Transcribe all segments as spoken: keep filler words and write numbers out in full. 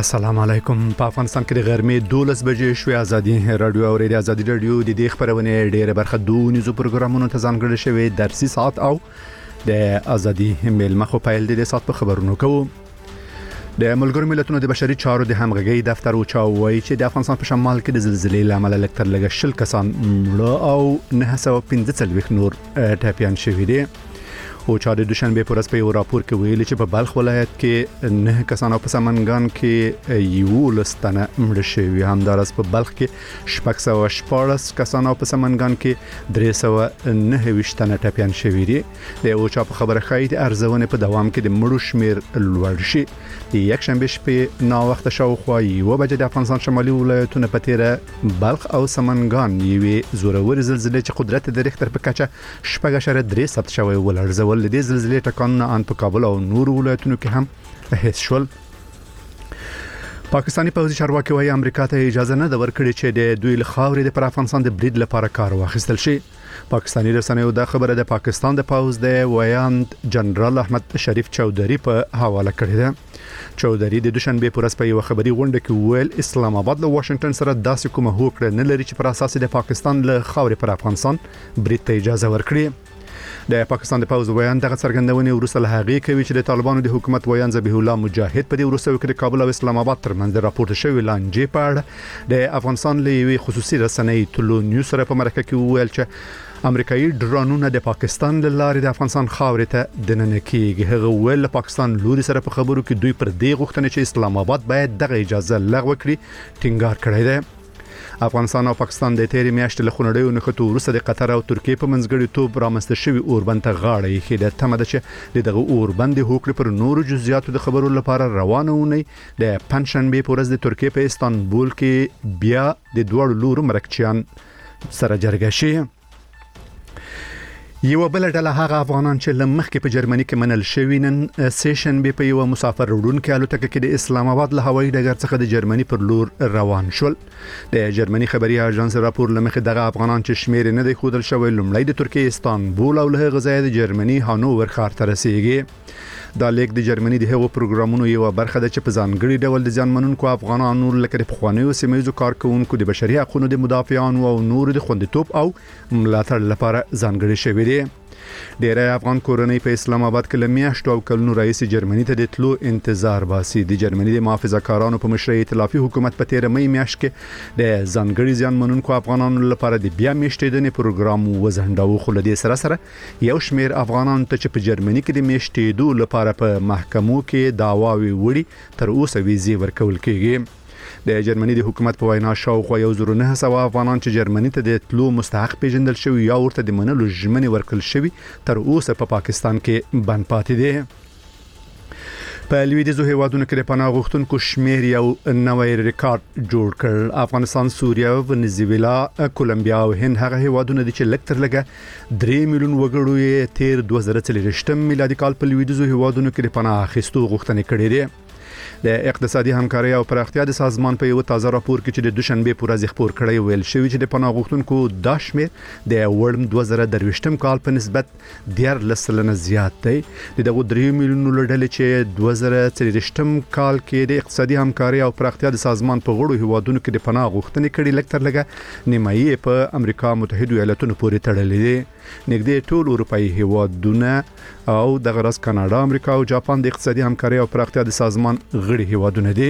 السلام علیکم. په افغانستان کې د غرمې دولس بجې شوې. ازادي رادیو او ریډیو ازادي رادیو د دې خبرونه ډېر برخه دونیزو پروګرامونو ته ځانګړي شوی درسي ساعت او د ازادي میل مخه پیل د ساعت په خبرونو کوو. د ملګرو ملتونو د بشري چارو د همغږي دفتر او چاوي چې د افغانستان په شمال کې د زلزلې لامل لکتر لګ شل کسان مړه او نه سوه پنځه څلوېښت نور ټاپیان شوي دي. او چا د دوشنبه پر ورځ په یو راپور کې ویلي چې په بلخ ولایت کې نه کسان او په سمنګان کې یو لستنه مړه شوي. همدارس په بلخ کې شپږ سوه شپاړس کسان او په سمنګان کې درې سوه نهه ویشت ټاپیان شوي دي. د او چا په خبره ښایي د ارزونې په دوام کې د مړو شمیر لوړ شي. د یک شنبه شپې نا وخت شاوخوا یو بجې د افغانستان شمالي ولایتونو په تیره بلخ او سمنګان یوې زورور زلزلې چې قدرت د ریختر په کچه شپږ اعشاریه درې ثبت شوی ولړزول. د دې زلزلې ټکانونه ان په کابل او نور ولایتونو کې هم حس شول. پاکستانی پوځي چارواکي وايي امریکا ته اجازه نه ده ورکړې چې د دوی له خاورې د پر افغانستان د برید لپاره کار واخیستل شي. پاکستانی رسنیو دا خبره د پاکستان د پوځ د ویاند جنرال احمد شریف چودھری په حواله کړې ده. چودھری د دوشنبه پر ورځ په یو خبري غونډه کې ویل اسلام آباد له واشنگټن سره داسې کومه هوکړه نه لري چې پر اساس د پاکستان له خاورې پر افغانستان برید ته اجازه ورکړي. د پاکستان د پوځ ویان دغه څرګندونې وروسته له هغې کوي چې د طالبانو د حکومت ویان ذبیح الله مجاهد په دې وروستیو کې د کابل او اسلام آباد ترمنځ راپورټ شوی لانجې په اړه د افغانستان له یوې خصوصي رسنۍ ټولو نیوز سره په مرکه کې ویل چې امریکایي ډرونونه د پاکستان له لارې د افغانستان خاورې ته دننه کېږي. هغه ویل پاکستان لوري سره په خبرو کې دوی پر دې غوښتنه چې اسلام آباد باید دغه اجازه لغوه کړي ټینګار کړی دی. افغانستان او پاکستان د تیرې میاشتې له خونړیو نښتو وروسته د قطر او ترکیې په منځګړیتوب رامنځته شوي اوربند ته غاړه ایښې ده. تمه ده چې د دغه اوربند د هوکړې پر نورو جزئیاتو د خبرو لپاره روانه اونۍ د پنجشنبې په ورځ د ترکیې په استانبول کې بیا د دوړو لورو مرکچیان سره جرګه شي. یو بل ډله هغه افغانان چې لمخکې په جرمني کې منل شوي نن سیشن به په یو مسافر وړونکو الوتکه کې د اسلام آباد له هوایي ډګر څخه د جرمني پر لور روان شول. د جرمني خبري اژانس راپور لمخې دغه افغانان چې شمیر نه دی خودل شوی لومړی د ترکیې استانبول او له غزا د جرمني هانوور ښار ته رسیدي. دا لیک د جرمني د هغو پروګرامونو یو برخه ده چې په ځانګړي ډول د ځانمنونکو افغانانو لکه د پخوانیو سیمایي کارکونکو د بشري حقوقو د مدافعانو او نور د خوندیتوب او ملاتړ لپاره ځانګړي شوی دي. ډیری افغان کورنۍ په اسلام آباد کې لمیاشتو او کلونو رئیس جرمني ته د تلو انتظار باسي. د جرمني د محافظه کارانو په مشرۍ ائتلافي حکومت په تیر مې میاشت کې د ځانګړي ځانمنونکو افغانانو لپاره د بیا میشتېدنې پروګرام وزنډاو. خو له دې سره سره یو شمیر افغانانو ته چې په جرمني کې د میشتېدو لپاره په محکمو کې دعواوې وړي تر اوسه ویزې ورکول کېږي. د جرمني د حکومت په وینا شاوخوا یو زر نه سوه افغانان چې جرمني ته د تلو مستحق پیژندل شوی یا ورته د منلو ژمنې ورکړل شوی تر اوسه په پاکستان کې بند پاتې دي. په لویدیځو هیوادونو کې د پناه غوښتونکو شمیر یو نوی ریکارډ جوړ کړ. افغانستان، سوریه، ونیزویلا، کولمبیا او هند هغه هیوادونه دي چې لکتر لګه درې میلیون وګړو یې تیر دوه زره څلوېښتم میلادي کال په لویدیځو هیوادونو کې د پناه اخیستو غوښتنې کړې دي. د اقتصادي همکارۍ او پراختیا د سازمان په یو تازه راپور کې چې د دوشنبه پر ورځ خبر کړی ویل شوی چې د پناه غوښتونکو د شمیر د وړم دوه زره درویشتم کال په نسبت دیارلس سلنه زیات دی. د دغه درې میلیونو لړل چې دوه زره څلوېښتم کال کې د اقتصادي همکارۍ او پراختیا د سازمان په غړو هیوادونو کې د پناه غوښتنې کړي لکتر لګه نیمایي په امریکا متحده ایالاتونو پورې تړلې دي. نږدې ټول اروپایي هیوادونه او د غرض کاناډا، امریکا او جاپان د اقتصادي همکارۍ او پراختیا د سازمان غړي هیوادونه دي.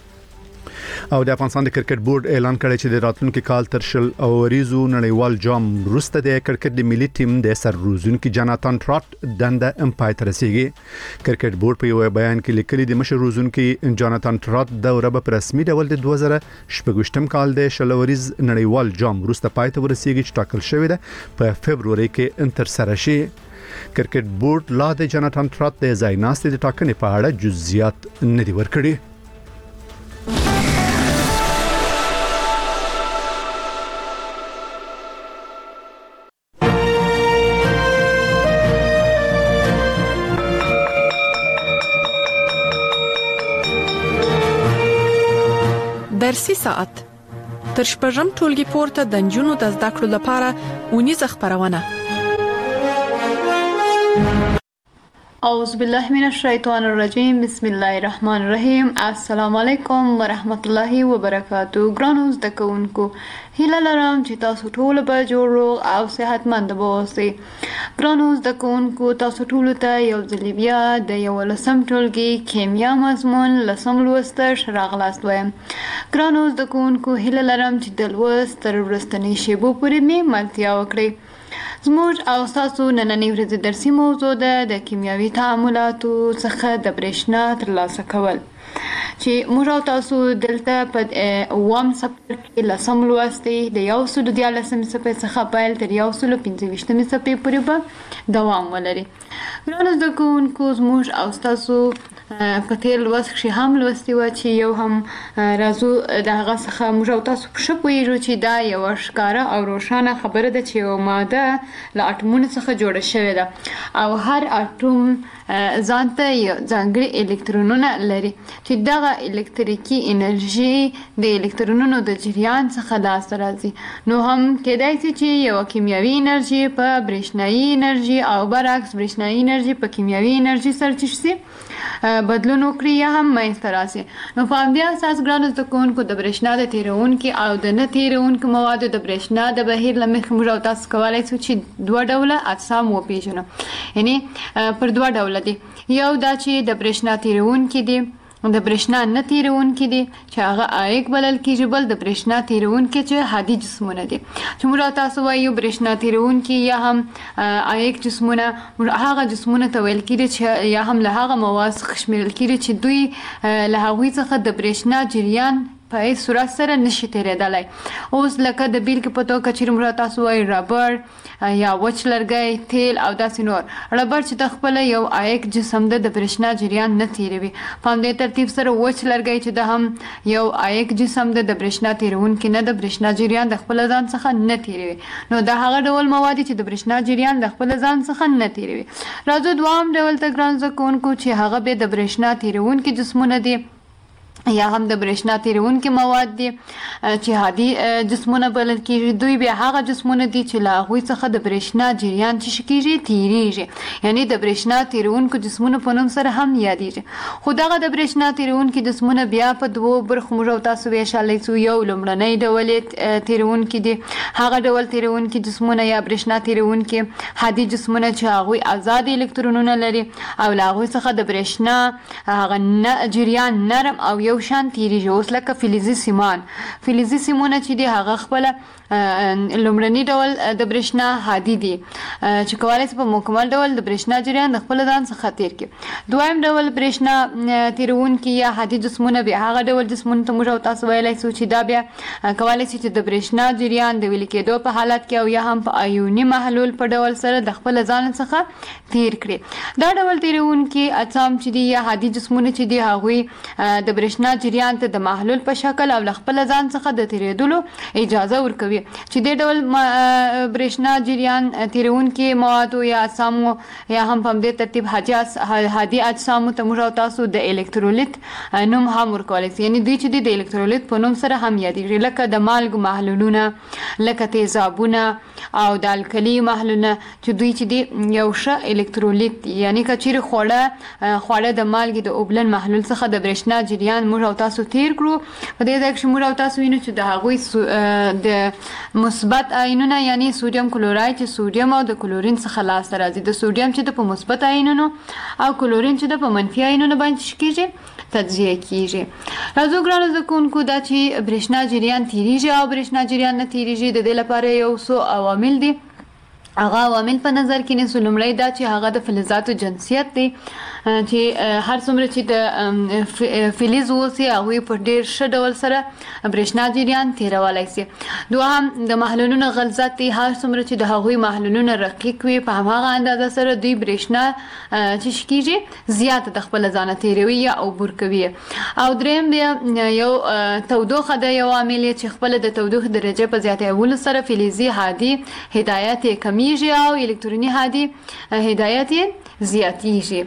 او د افغانستان د کرکټ بورډ اعلان کړی چې د راتلونکي کال تر شل اوریزو نړیوال جام وروسته د کرکټ د ملي ټیم د سر روزونکي جاناتان ټراټ دنده امپای ته رسیږي. کرکټ بورډ په یو بیان کې لیکلي د مشر روزونکي جاناتان ټراټ دوره په رسمي ډول د دوه زره شپږویشتم کال د شل اوریز نړیوال جام وروسته پای ته ورسیږي چې ټاکل شوی ده په فبروري کې انتر سره شي. کرکټ بورډ لا د جاناتان ټراټ د ځای ناستې د ټاکنې په اړه جزئیات نه دي ورکړي. درسي ساعت تر شپږم ټولګي پورته د نجونو د زده کړو لپاره اونیزه خبرونه. اعوذ بالله من الشیطان الرجیم بسم الله الرحمن الرحیم السلام علیکم ورحمت الله وبرکاتو. ګرانو زده کوونکو، هیله لرم چې تاسو ټول به جوړ روغ او صحتمند اوسئ. ګرانو زده کوونکو، تاسو ټول ته یو ځل بیا د یولسم ټولګي کیمیا مضمون لسم لوست راغلاست وایم. ګرانو زده کوونکو، هیله لرم چې د لوست تر وروستنۍ شیبو پورې مې ملتیا وکړئ. زموږ او تاسو نننۍ ورځې درسي موضوع ده د کیمیاوي تعاملاتو څخه د برېښنا ترلاسه کول، چې موږ او تاسو دلته په اووم څپرکي کې لسم لوست دی. د یو سلو دیارلسمې څپرکي څخه پیل تر یو سلو پنځه ویشتمې څپرکي پورې به دوام ولري. ګرانو زده کوونکو، زموږ او تاسو په تېر لوست کښې هم لوستي وه چې یو هم راځو د هغه څخه موږ او تاسو ښه پوهېږو چې دا یوه ښکاره او روښانه خبره ده چې یوه ماده له اټومونو څخه جوړه شوې ده او هر اټوم ځان ته یو ځانګړي الکترونونه لري چې دغه الکتریکي انرژي د الکترونونو د جریان څخه لاسته راځي. نو هم کېدای شي چې یوه کیمیاوي انرژي په برېښنایي انرژي او برعکس برېښنایي انرژي په کیمیاوي انرژي سره چې شي بدلون وکړي یا هم منځته راسي. نو په همدې اساس ګرانو زده کوونکو، د برېښنا د تېرونکي او د نه تېرونکو موادو د برېښنا د بهیر له مخې موږ او تاسو کولی شو چې دوه ډوله اجسام وپېژنو. یعنی پر دوه ډوله دي. یو دا چې د برېښنا تېرونکي دي، د برېښنا نه تېرونکي دي چې هغه عایق بلل کېږي، بل د برېښنا تېرونکي چې هادي جسمونه دي. چې موږ او تاسو وایو برېښنا تېرونکي یا هم عایق جسمونه هغه جسمونه ته ویل کېږي چې یا هم له هغه مواد څخه شمیرل کېږي چې دوی له هغوی څخه د برېښنا جریان په هیڅ صورت سره نشي تېرېدلی. اوس لکه د بیلګې په توګه چېرې موږ تاسو وایو ربړ یا وچ لرګی، تیل او داسې نور. ربړ چې د خپله یو عایق جسم ده، د برېښنا جریان نه تېروي. په همدې ترتیب سره وچ لرګی چې ده هم یو عایق جسم ده، د برېښنا تېرونکی نه، د برېښنا جریان د خپله ځان څخه نه تېروي. نو دا هغه ډول مواد دي چې د برېښنا جریان د خپله ځان څخه نه تېروي. راځو دوام ډول ته ګران زده کوونکو چې هغه بیا د برېښنا تېرونکي جسمونه دي یا هم د برېښنا تېرونکي مواد دي چې هادي جسمونه بلل کېږي. دوی بیا هغه جسمونه دي چې له هغوی څخه د برېښنا جریان چې څه کېږي تېرېږي، یعنې د برېښنا تېرونکو جسمونو په نوم سره هم یادېږي. خو دغه د برېښنا تېرونکي جسمونه بیا په دوو برخو موږ او تاسو ویشلی شو. یو لومړنی ډول یې تېرونکي دي، هغه ډول تېرونکي جسمونه یا برېښنا تېرونکي هادي جسمونه چې هغوی ازاد الکترونونه لري او له هغوی څخه د برېښنا هغه جریان نرم او یو شان تیریږي. اوس لکه فلزي سیمان فلزي سیمونه چې دي هغه خپله لومړني ډول د برېښنا هادي دي چې کولی شي په مکمل ډول د برېښنا جریان د خپله ځان څخه تېر کړي. دویم ډول برېښنا تېرونکي یا هادي جسمونه بیا هغه ډول جسمونو ته موږ او تاسو ویلی شو چې دا بیا کولی شي چې د برېښنا جریان د ویلي کېدو په حالت کې او یا هم په ایوني محلول په ډول سره د خپله ځان څخه تېر کړي. دا ډول تېرونکي اجسام چې دي یا هادي جسمونه چې دي هغوی د برېښنا جریان ته د محلول په شکل او له خپله ځان څخه د تېرېدلو اجازه ورکوي. چې دې ډول برېښنا جریان تېرونکي موادو یا اجسامو یا هم په همدې ترتیب هادي اجسامو ته موږ او تاسو د الکترولیت نوم هم ورکولی شي. یعنې دوی چې دي د الکترولیت په نوم سره هم یادېږي، لکه د مالګو محلولونه، لکه تیزابونه او د الکلي محلولونه چې دوی چې دي یو ښه الکترولیت دي. یعنې که چېرې خوړه خوړه د مالګې د اوبلن محلول څخه د برېښنا جریان موږ او تاسو تېر کړو، په دې ځای کښې موږ او تاسو وینو چې د هغوی د مثبت آیونونه یعنی سودیم کلوراید چې سودیم او د کلورین څخه لاسته راځي، د سودیم چې د په مثبت آیونونو او کلورین چې د په منفي آیونونو باندې څه کېږي تجزیه کېږي. راځو ګرانو زده کوونکو، دا چې برېښنا جریان تېرېږي او برېښنا جریان نه تېرېږي د دې لپاره یو څو عوامل دي. هغه عوامل په نظر کې نیسو. لومړی دا چې هغه د فلزاتو جنسیت دی چې هر څومره چې د فلز اوسي هغوی په ډېر ښه ډول سره برېښنا جریان تېرولی شي. دوهم د محلولونو غلظت دی. هر څومره چې د هغوی محلولونه رقیق وي په هماغه اندازه سره دوی برېښنا چې کېږي زیاته د خپله ځانه تېروي یا عبور کوي. او درېیم بیا یو تودوخه ده، یو عامل چې خپله د تودوخې درجې په زیاتولو سره فلزي هادي هدایت یې کمیږي او الکتروني هادي هدایت یې زیاتیږي. خو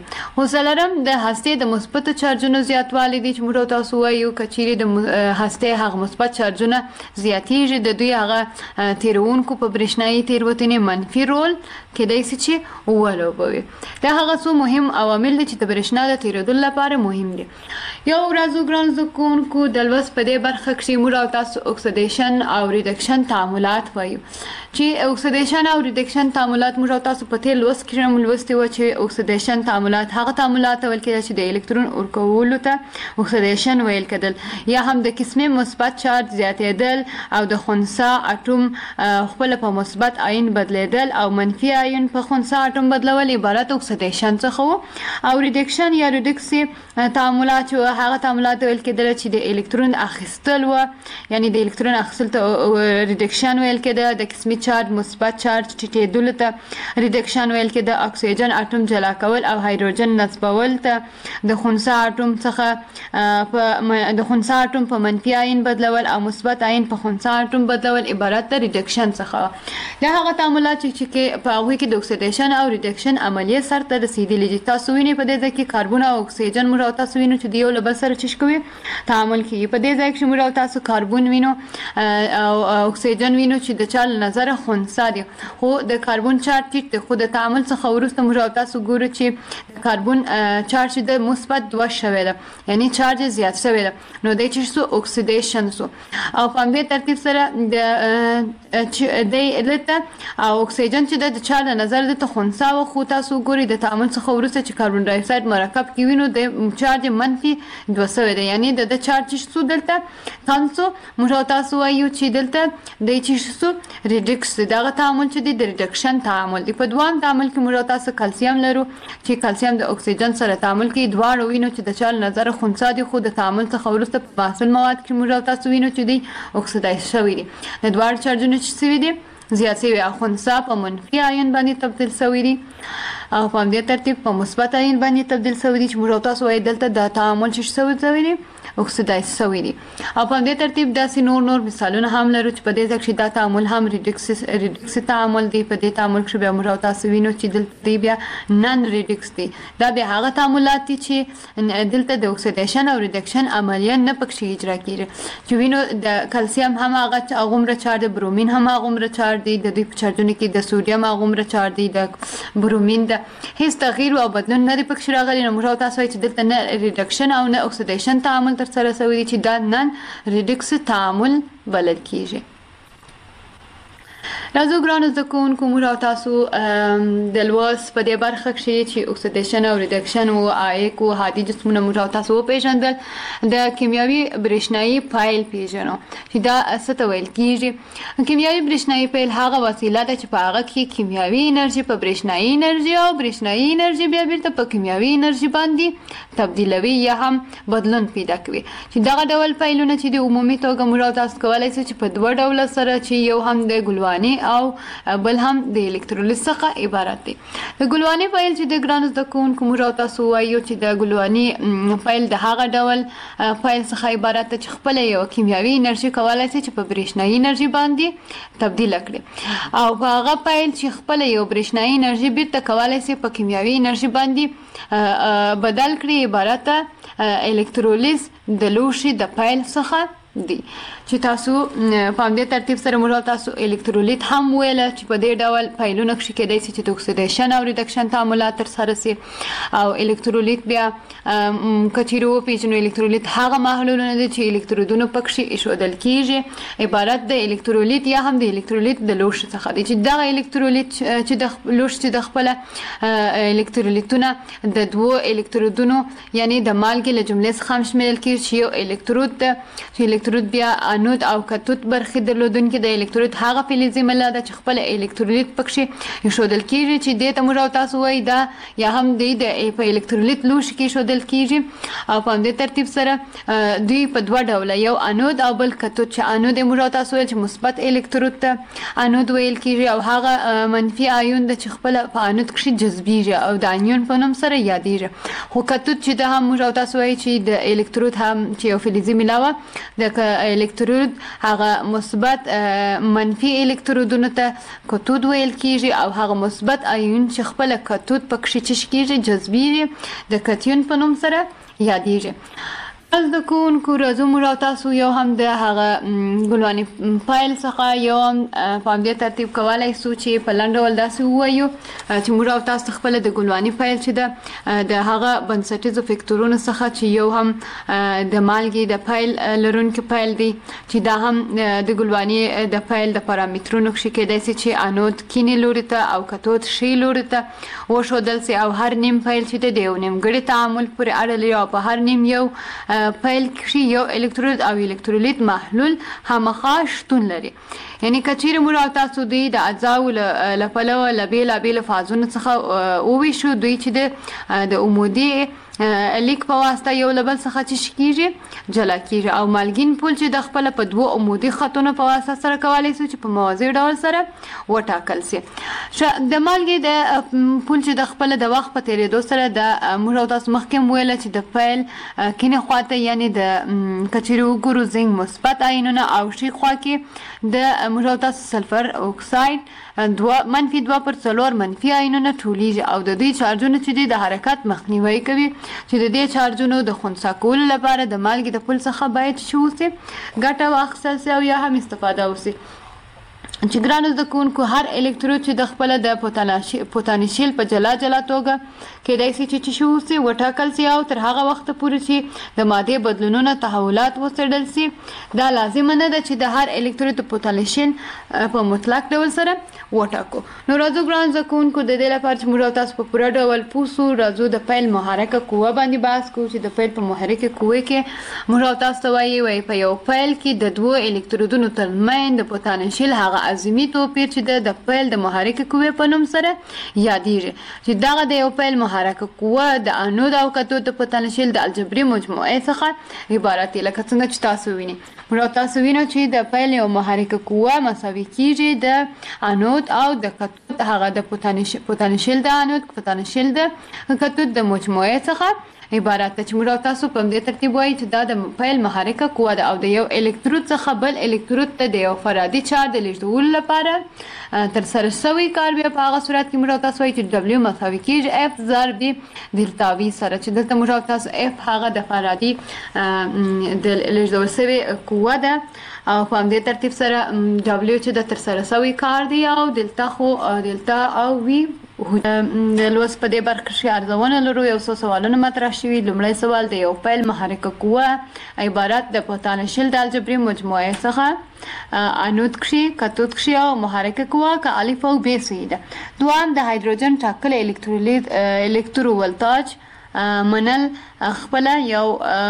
خو څلورم د هستې د مثبت چارجونو زیاتوالی دی چې موږ تاسو وایو کچېرې د هستې هغه مثبت چارجونه زیاتېږي د دوی هغه تیرونکو په برېښنایي تیروتنې منفي رول کېدای شي چې ولوبوي. دا هغه څو مهم عوامل دي چې د برېښنا د تیرېدلو لپاره مهم دي. یو ورځ ګران زده کوونکو د لوست په دې برخه کې موږ تاسو اکسیډیشن او ریډکشن تعاملات وایو چې اکسیډیشن او ریډکشن تعاملات موږ تاسو په تیر لوست کې هم لوستي و چې اکسیډیشن تعاملات هغه تعاملات ویل کېږي چې د الکترون ورکولو ته اکسیډیشن ویل کېدل یا هم د قسمه مثبت چارج زیاتېدل او د خنثی اټوم خپل په مثبت آیون بدلیدل او منفي آیون په خنثی اټوم بدلول عبارت اکسیډیشن څخه او ریډکشن یا ریډکس تعاملات هغه تعاملات ویل کېدل چې د الکترون اخیستل و یعنی د الکترون اخیستل ته ریډکشن ویل کېده د قسمي چارج مثبت چارج ټیټېدلو ته ریډکشن ویل کېده اکسیجن اټوم جلا کول او هایدروجن نصبول ته د خنثی اټوم څخه په د خنثی اټوم په منفي آیون بدلول او مثبت آیون په خنثی اټوم بدلول عبارت د ریډکشن څخه. دا هغه تعاملات چې په هغوی کې د اکسیډیشن او ریډکشن عملیه سرته رسیدلي دي. تاسو وینئ په دې ځای کې کاربن او اکسیجن موږ تاسو وینو چې د یو له بل سره چش کوي تعامل کوي. په دې ځای کې موږ تاسو کاربن وینو او اکسیجن وینو چې د چا له نظره خنثی دي خو د کاربن چارج ټیټ دی خو د تعامل څخه وروسته موږ تاسو ګورو چې د کاربن چارج د مثبت دوه شوی ده یعنی چارج زیات شوی ده نو د چې سو اکسیډیشن سو او په همدې ترتیب سره د د لته او اکسیجن چې د چا له نظره د خنثی و خو تاسو ګوري د تعامل څخه وروسته چې کاربن ډای اکساید مرکب کې وینو د چارج منفي دوه شوی ده یعنی د چارج سو دلته تاسو موږ تاسو وایو چې دلته د چې سو ریډکس دغه تعامل چې د ریډکشن تعامل دی. په دوام تعامل کې موږ تاسو کلسیم لرو چې کلسیم د اکسیجن سره تعامل کوي دواړه وینو چې د چال نظر خنثی دي خو د تعامل څخه وروسته په محصول مواد کې موږ تاسو وینو چې دی اکسیدایز شوی دي. د دواړو چارجونو چې سوي دي زیات شوی او خنثی په منفي آیون باندې تبدیل شوی دي او په همدې ترتیب په مثبت آیون باندې تبدیل شوی دي چې موږ تاسو وایي دلته د تعامل چې شوی دی اکسیدایز شوی دي. او په همدې ترتیب داسې نور نور مثالونه هم لرو چې په دې ځای کې دا تعامل هم ریډکس ریډکس تعامل دی. په دې تعامل کې بیا موږ تاسو وینو چې دلته دی بیا نن ریډکس دی. دا بیا هغه تعاملات دي چې دلته د اکسیډیشن او ریډکشن عملیه نه پکې اجرا کیږي چې وینو د کلسیم هم هغه هغومره چارج برومین هم هغومره چارج دی د دوی په چارجونو کې د سوډیم هغومره چارج دی د برومین د هیڅ تغییر او بدلون نه دی پکې راغلی. نو موږ تاسو چې دلته نه ریډکشن او نه اکسیډیشن تعامل تر سره شوی دی چې دا نن ریډکس تعامل بلل کیږي. راځو ګرانو زده کوونکو موږ تاسو د لوست په دې برخه کې چې اکسیډیشن او ریډکشن او عایق او هادي جسمونه موږ تاسو پیژندل د کیمیاوي برېښنایي فایل پیژنو چې دا څه ته ویل کیږي. کیمیاوي برېښنایي فایل هغه وسیله ده چې په هغه کې کیمیاوي انرژي په برېښنایي انرژي او برېښنایي انرژي بیا بیرته په کیمیاوي انرژي باندې تبدیلوي یا هم بدلون پیدا کوي. چې دغه ډول فایلونه چې د عمومي توګه موږ تاسو کولای شئ چې په دوه ډول سره چې یو هم د ګلواني او بل هم د الکترولیت څخه عبارت دی. د ګلواني فایل چې د ګرانو زده کوونکو موږ تاسو وایو چې د ګلواني فایل د هغه ډول فایل څخه عبارت دی چې خپل یو کیمیاوي انرژي کولای شي چې په برېښنایي انرژي باندې تبدیل کړي او په هغه فایل چې خپل یو برېښنایي انرژي بیرته کولای شي په کیمیاوي انرژي باندې بدل کړي عبارت الکترولیز د لوښي د فایل څخه دی چې تاسو په همدې ترتیب سره موږ تاسو الکترولیت هم ویل چې په دې ډول فایلونه کې کېدای شي چې د اکسیډیشن او ریډکشن تعاملات تر سره شي او الکترولیت بیا کچیرو پیژنو الکترولیت هغه محلولونه دي چې الکترودونه پکې ایښودل کیږي عبارت د الکترولیت یا هم د الکترولیت د لوښي څخه دي چې دغه الکترولیت چې د لوښي د خپل الکترولیتونه د دوه الکترودونو یعنی د مالګې له جملې څخه هم شمیرل کیږي چې یو الکترود چې الکترود بیا انود او کتود برخې درلودونکي د الکترود هغه فلزي ماده ده چې خپل الکترولیت پکې ایښودل کیږي چې د تمرو تاسو وایي دا یا هم د په الکترولیت لوښي کې ایښودل کیږي او په همدې ترتیب سره دوی په دوه ډوله یو انود او بل کتود چې انود موږ تاسو وایي چې مثبت الکترود ته انود ویل کیږي او هغه منفي آیون د چې خپل په انود کې جذبیږي او د انیون په نوم سره یادېږي. خو کتود چې د هم موږ تاسو وایي چې د الکترود هم چې یو فلزي ملاوه د الکترود الکترود هغه مثبت منفي الکترودونو ته کتود ویل کیږي او هغه مثبت آیون چې خپل کتود پکې چش کیږي جذبیږي د کتیون په نوم سره یادېږي. از د کوونکو راځو موږ او تاسو یو هم د هغه ګلواني فایل څخه یو هم په همدې ترتیب کولی سو چې په لنډ ډول داسې ووایو چې موږ او تاسو خپله د ګلواني فایل چې ده د هغه بنسټیزو فکتورونو څخه چې یو هم د مالګې د فایل لرونکي فایل دی چې دا هم د ګلواني د فایل د پارامترونو کښې کیدای سي چې انود کیڼې لوري ته او کتود ښي لوري ته وښودل سي او هر نیم فایل چې دی د یو نیمګړي تعامل پورې اړه لري او په هر نیم یو فایل کې یو الکترود او الکترولیت محلول خامخا شتون لري. یعنی کچیر موږ او تاسو دوی د اجزاو له پلوه له بېلابېلو فازونو څخه وویشو دوی چې د عمودي لیک په واسطه یو له بل څخه چې کیږي جلا کیږي او مالګین پول چې د خپل په دوه عمودي خطونو په واسطه سره کولی سي چې په موازي ډول سره وټاکل سي. د مالګې د پول چې د خپل د وخت په تیریدو سره د موږ او تاسو مخکې ویل چې د فایل کینې خواته یعنی د کچیر وګورو زنګ مثبت آیونونه او ښي خوا کې د موږ او تاسو سلفر اکساید دوه منفي دوه پر څلور منفي آیونونه ټولیږي او د دې چارجونه چې دي د حرکت مخنیوي کوي چې د دې چارجونو د خنثی کولو لپاره د مالګې د پول څخه باید چې وسي ګټه واخیستل سي او یا هم استفاده وسي. چې ګرانو زده کوونکو هر الکترود چې د خپل د پوتانشیل په جلا جلا توګه کیدای سي چې شي وسي وټاکل سي او تر هغه وخت پورې چې د مادې بدلونونه تحولات وڅېړل سي. دا لازم نه ده چې د هر الکترود د پوتانشیل په مطلق ډول سره وټاکو. نو راځو ګرانو زده کوونکو د دې لپاره چې موږ تاسو په پوره ډول پوه سو راځو د فایل محرکه قوه باندې بحث کوو چې د فایل په محرکه قوې کې موږ تاسو وایي وایي په یو فایل کې د دوه الکترودونو ترمنځ د پوتانشیل هغه عظیمي توپیر چې د فایل د محرکه قوې په نوم سره یادېږي چې دغه د یو فایل محرکه قوه د انود او کتود د پوتانشیل د الجبري مجموعې څخه عبارت دی. لکه څنګه چې تاسو وینئ موږ تاسو وینو چې د فایل یو محرکه قوه مساوي کیږي د انود او د کتود هغه د پوتانشیل د انود پوتانشیل د کتود د مجموعې څخه عبارت ده چې موږ تاسو په دې ترتیب وایي چې دا د فایل محرکه قوه ده او د یو الکترود څخه بل الکترود ته د یو فرادي چارج د لیږدولو لپاره تر سره شوی کار بیا په هغه صورت کې موږ تاسو وایي چې دبلیو مساوي کیږي اف ضرب دلتا وي سره چې دلته موږ تاسو اف هغه د فرادي د لیږدول شوی قوه ده او په همدې ترتیب سره دبلیو چې د تر سره شوی کار دی او دلتا خو دلتا او وي د لوست په دې برخه کې ارزونه لرو. یو څو سوالونه مطرح شوي. لومړی سوال د یو فایل محرکه قوه عبارت د پوتانشیل د الجبري مجموعې څخه انود کښې کتود کښې او محرکه قوه که الف او ب سي ده. دوام د هایدروجن ټاکلی الکترولیت الکترو ولتاج منل خپله یو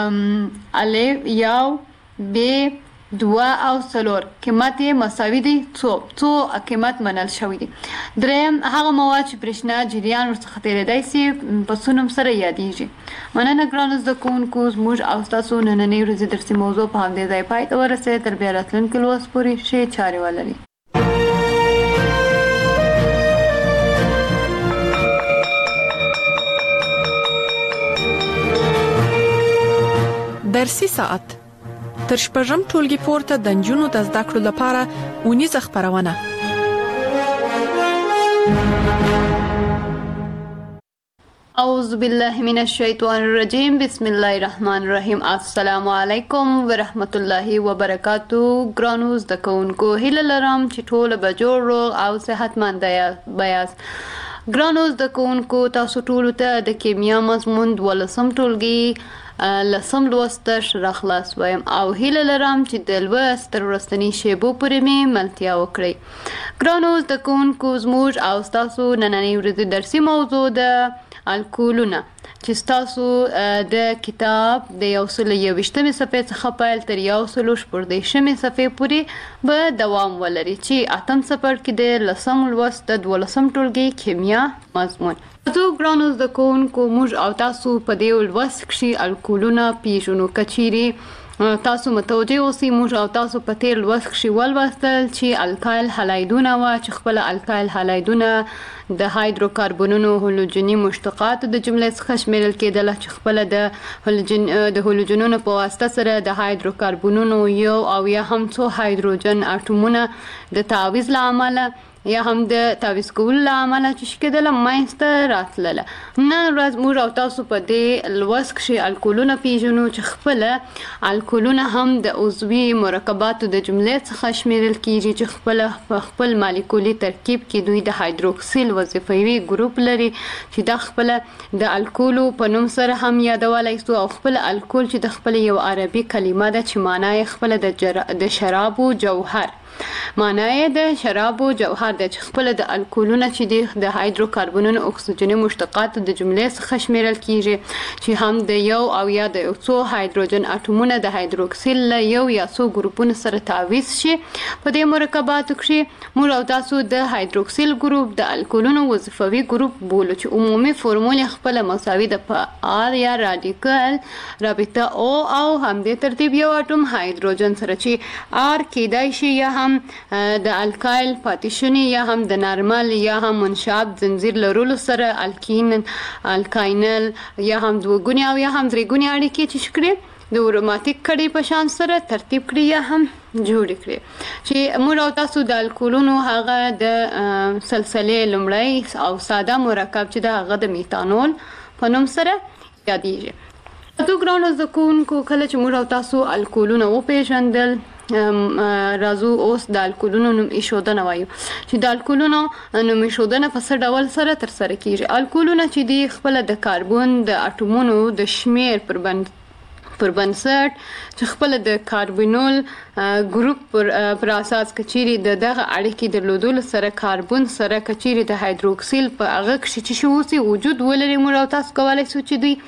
الف یو ب دوه او څلور قیمت یې مساوي دی څو څو قیمت منل شوی دی. دریم هغه مواد چې برېښنا جریان ورڅخه تېرېدی سي په څو نوم سره یادېږي. مننه ګرانو زده کوونکو زموږ او ستاسو نننۍ ورځې درسي موضوع په همدې ځای پای ته ورسېده. تر بیا راتلونکي لوست پورې ښې چارې ولرئ. درسي ساعت تر شپږم ټولګي پورته د نجونو د زده کړو لپاره اونیزه خپرونه. اعوذ بالله من الشیطان الرجیم بسم الله الرحمن الرحیم. السلام علیکم ورحمت الله وبرکاتو. ګرانو زده کوونکو هیله لرم چې ټول به جوړ روغ او صحتمند یاست. ګرانو زده کوونکو تاسو ټولو ته د کیمیا مضمون دولسم ټولګي لسم لوست راخلاص وایم او هیله لرم چې د لوست تر وروستنۍ شیبو پورې مې ملتیا وکړئ. ګرانو زده کوونکو زموږ او ستاسو نننۍ ورځې درسي موضوع ده الکولونه چې ستاسو د کتاب د یو سل یوویشتمې صفحې څخه پیل تر یو سل شپږدېرشمې صفحې پورې به دوام ولري چې اتم څپرکي د لسم لوست د دولسم ټولګي کیمیا مضمون. زه ګرانو زده کوونکو موږ او تاسو په دې لوست کښې الکولونه پیژنو. که چیرې تاسو متوجه اوسئ. موږ او تاسو په تیر لوست کې ولوستل چې الکایل هالایدونه وا چې خپل الکایل هالایدونه د هایدروکاربونونو هالوجني مشتقات د جملې څخه شمیرل کېدل چې خپل د هالوجن د هالوجنونو په واسطه سره د هایدروکاربونونو یو او یا هم څو هایدروجن اټومونه د تعویض لامل یا هم د تعویض کول لامل چې شکدل ماینسته راتلله. نن ورځ موږ او تاسو په دې لوست کې الکولونه پیژنو چې خپل الکولونه هم د عضوي مرکباتو د جملې څخه شمیرل کیږي چې خپل خپل مالیکولي ترکیب کې دوی د هایدروکسیل وظیفوي ګروپ لري چې د خپل د الکولو په نوم سره هم یادولای شو او خپل الکول چې د خپل یو عربي کلمه ده چې معنی خپل د د شرابو جوهر معنی د شرابو جوهر د خپل د الکولونه چې د هایدروکاربونونو اکسیجني مشتقات د جملې څخه شمیرل کیږي چې هم د یو او یا د څو هایدروجن اټومونه د هایدروکسیل له یو یا څو ګروپونو سره تعویض شي. په دې مرکباتو کې موږ او تاسو د هایدروکسیل ګروپ د الکولونو وظیفوي ګروپ بولو چې عمومي فرمول خپل مساوي د په آر یا رادیکال رابطه او او هم د ترتیب یو اټوم هایدروجن سره چې آر کېدای شي یا هم د الکایل پاتیشنی یا هم د نارمل یا هم منشاب زنجیر لرلو سره الکین الکاینل یا هم دوګونی او یا هم درېګونی اړیکې چې شکرې د اروماتیک کړي په شان سره ترتیب کړي یا هم جوړ کړي چې موږ او تاسو د الکولونو هغه د سلسله لومړی او ساده مرکب چې د هغه د میتانول په نوم سره یادېږي. تو ګرانو زکونکو کله چې موږ او تاسو الکولونه وپېژندل راځو اوس د الکولونو نوم ایښودنه وایو چې د الکولونو نوم ایښودنه په څه ډول سره ترسره کیږي. الکولونه چې دی خپل د کاربن د اټومونو د شمیر پر بند پر بنسټ چې خپل د کاربونول ګروپ پر, پر اساس کچيري د دغه اړیکې درلودل سره کاربن سره کچيري د هایدروکسیل په هغه کې چې شوسي وجود ولري. موږ تاسو کولای شو چې دوی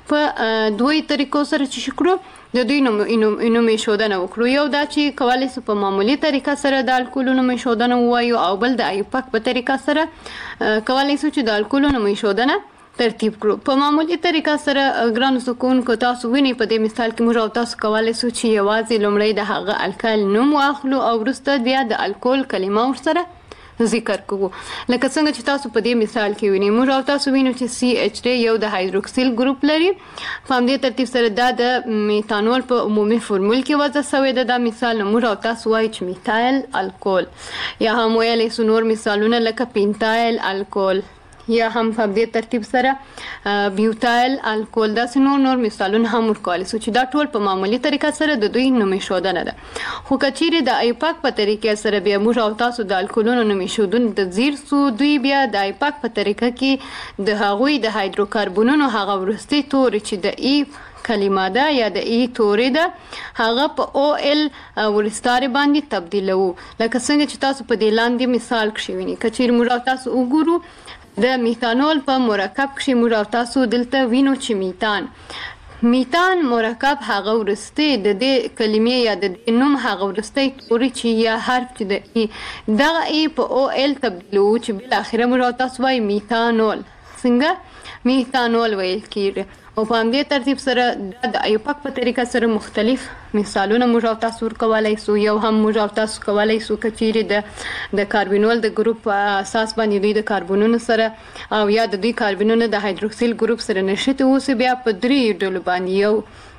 په دوی طریقو سره چې شکرو د دوی نوم نوم ایښودنه وکړو. یو دا چې کولای شو په معمولی طریقه سره د الکولونو ایښودنه وایو او بل د ایپاک په طریقه سره کولای شو چې د الکولونو ایښودنه ترتیب کړو. په معمولی طریقه سره ګران سکون کو تاسو ویني په دې مثال کې موږ او تاسو کولای شو چې یوازې لومړی د هغه الکایل نوم واخلو او وروسته بیا د الکول کلمه ورسره ذکر کوو. لکه څنګه چې تاسو په دې مثال کې وینئ موږ او تاسو وینو چې سی ایچ ډي یو د هایدروکسیل ګروپ لري. په همدې ترتیب سره دا د میتانول په عمومي فرمول کې وضع شوی ده. دا مثال موږ او تاسو وایو چې میتایل الکول یا هم ویلی سو نور مثالونه لکه پینتایل الکول یا هم په دې ترتیب سره بیوتایل الکول دا نور نور مثالونه هم ورکول سو چې دا ټول په معمولی طریقه سره د دوی نوم ایښودنه ده. خو کچيري د ایپاک په طریقې سره بیا موږ او تاسو د الکولونو نوم ایښودنه د زیر سو دوی بیا د ایپاک په طریقه کې د هغوی د هایدروکاربونونو هغه ورستي تور چې د ای کلمه ده یا د ای تورې ده هغه په او ال ورستاره باندې تبدیلو. لکه څنګه چې تاسو په دې لاندې مثال کې وینئ کچيري موږ او تاسو وګورو د میتانول په مرکب کې موږ او تاسو دلته وینو چې میتان میتان مرکب هغه ورسته د دې کلمې یا د نوم هغه ورسته توري چې یا حرف چې د ای دغه ای په او ال تبدیلو چې بل اخره موږ او تاسو وایي میتانول څنګه میتانول ویل کیږي. او په همدې ترتیب سره د ایپاک په طریقه سره مختلف مثالونه موږ او تاسو ورکولای سو. یو هم موږ او تاسو کولای سو کچيري د د کاربونول د ګروپ په اساس باندې دوی د کاربونونو سره او یا د دوی کاربونونو د هایدروکسیل ګروپ سره نشته اوس بیا په درې ډول باندې یو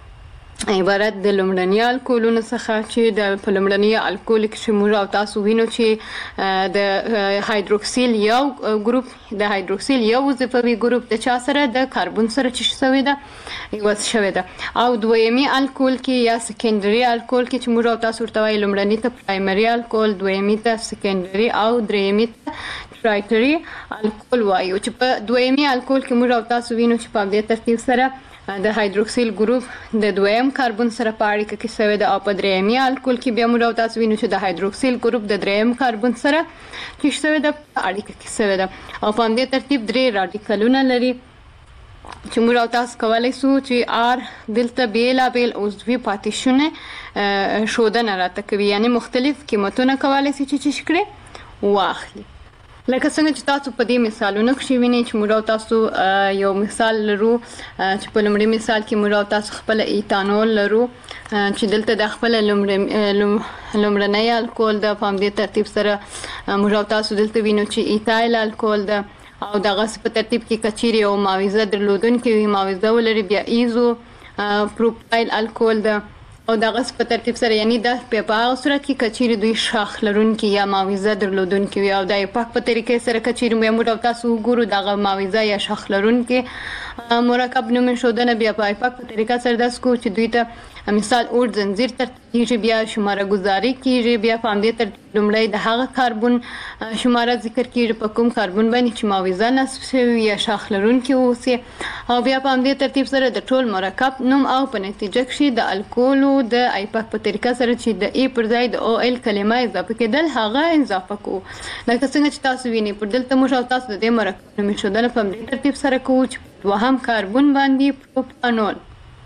عبارت د لومړني الکولونو څخه چې د په لومړني الکول کې موږ او تاسو وینو چې د هایدروکسیل یو ګروپ د هایدروکسیل یو وظیفوي ګروپ د چا سره د کاربن سره چې شوی ده یو شوی ده. او دویمي الکول کې یا سکندري الکول کې چې موږ او تاسو ورته وایي لومړني ته پرایمري الکول دویمي ته سکندري او دریمي ته ټرایټري الکول وایو. چې په دویمي الکول کې موږ او تاسو وینو چې په دې ترتیب سره د هایدروکسیل ګروپ د دویم کاربن سره په اړیکه کې شوی ده او په درېیمي الکول کې بیا موږ تاسو وینو چې د هایدروکسیل ګروپ د درېیم کاربن سره چې شوی ده په اړیکه کې شوی ده او په همدې ترتیب درې رادیکالونه لري چې موږ تاسو کولای شو چې آر دلته بیلابیل عضوي پاتیشونه ښودنه راته کوي یعنی مختلف قیمتونه کولای شي چې شکړي واخلي. لکه څنګه چې تاسو په دې مثالونو کې وینئ چې موږ تاسو یو مثال لرو چې په لومړي مثال کې موږ تاسو خپل ایتانول لرو چې دلته د خپل لومړنی الکول د په همدې ترتیب سره موږ او تاسو دلته وینو چې ایتایل الکول ده او دغه په ترتیب کې کچيري او معاوضه درلودونکې وي معاوضه ولري بیا ایزو پروپایل الکول ده او دغه په ترتیب سره یعنی د په هغه صورت کې کچيري دوی شاخ لرونکي یا معاوضه درلودونکي وي او د پاک په طریقې سره کچيري موږ او تاسو ګورو دغه معاوضه یا شاخ لرونکي مرکب نوم شودنه بیا په پاک په طریقه سره د سکو چې دوی ته مثال اور زنجیر ترتیب بیا شماره گزاري کیږي بیا په همدې ترتیب لومړی د هغه کاربن شماره ذکر کیږي په کوم کاربن باندې چې معاوضه نصب شوی یا شاخ لرونکي اوسي او بیا په همدې ترتیب سره د ټول مرکب نوم او په نتیجه کې د الکولو د ایپاک په طریقه سره چې د ای پر ځای د او ال کلمه اضافه کېدل هغه اضافه کو لکه څنګه چې تاسو وینئ پر دلته موږ او تاسو د دې مرکب نوم شودنه په همدې ترتیب سره کوو چې دوهم کاربن باندې پروپانول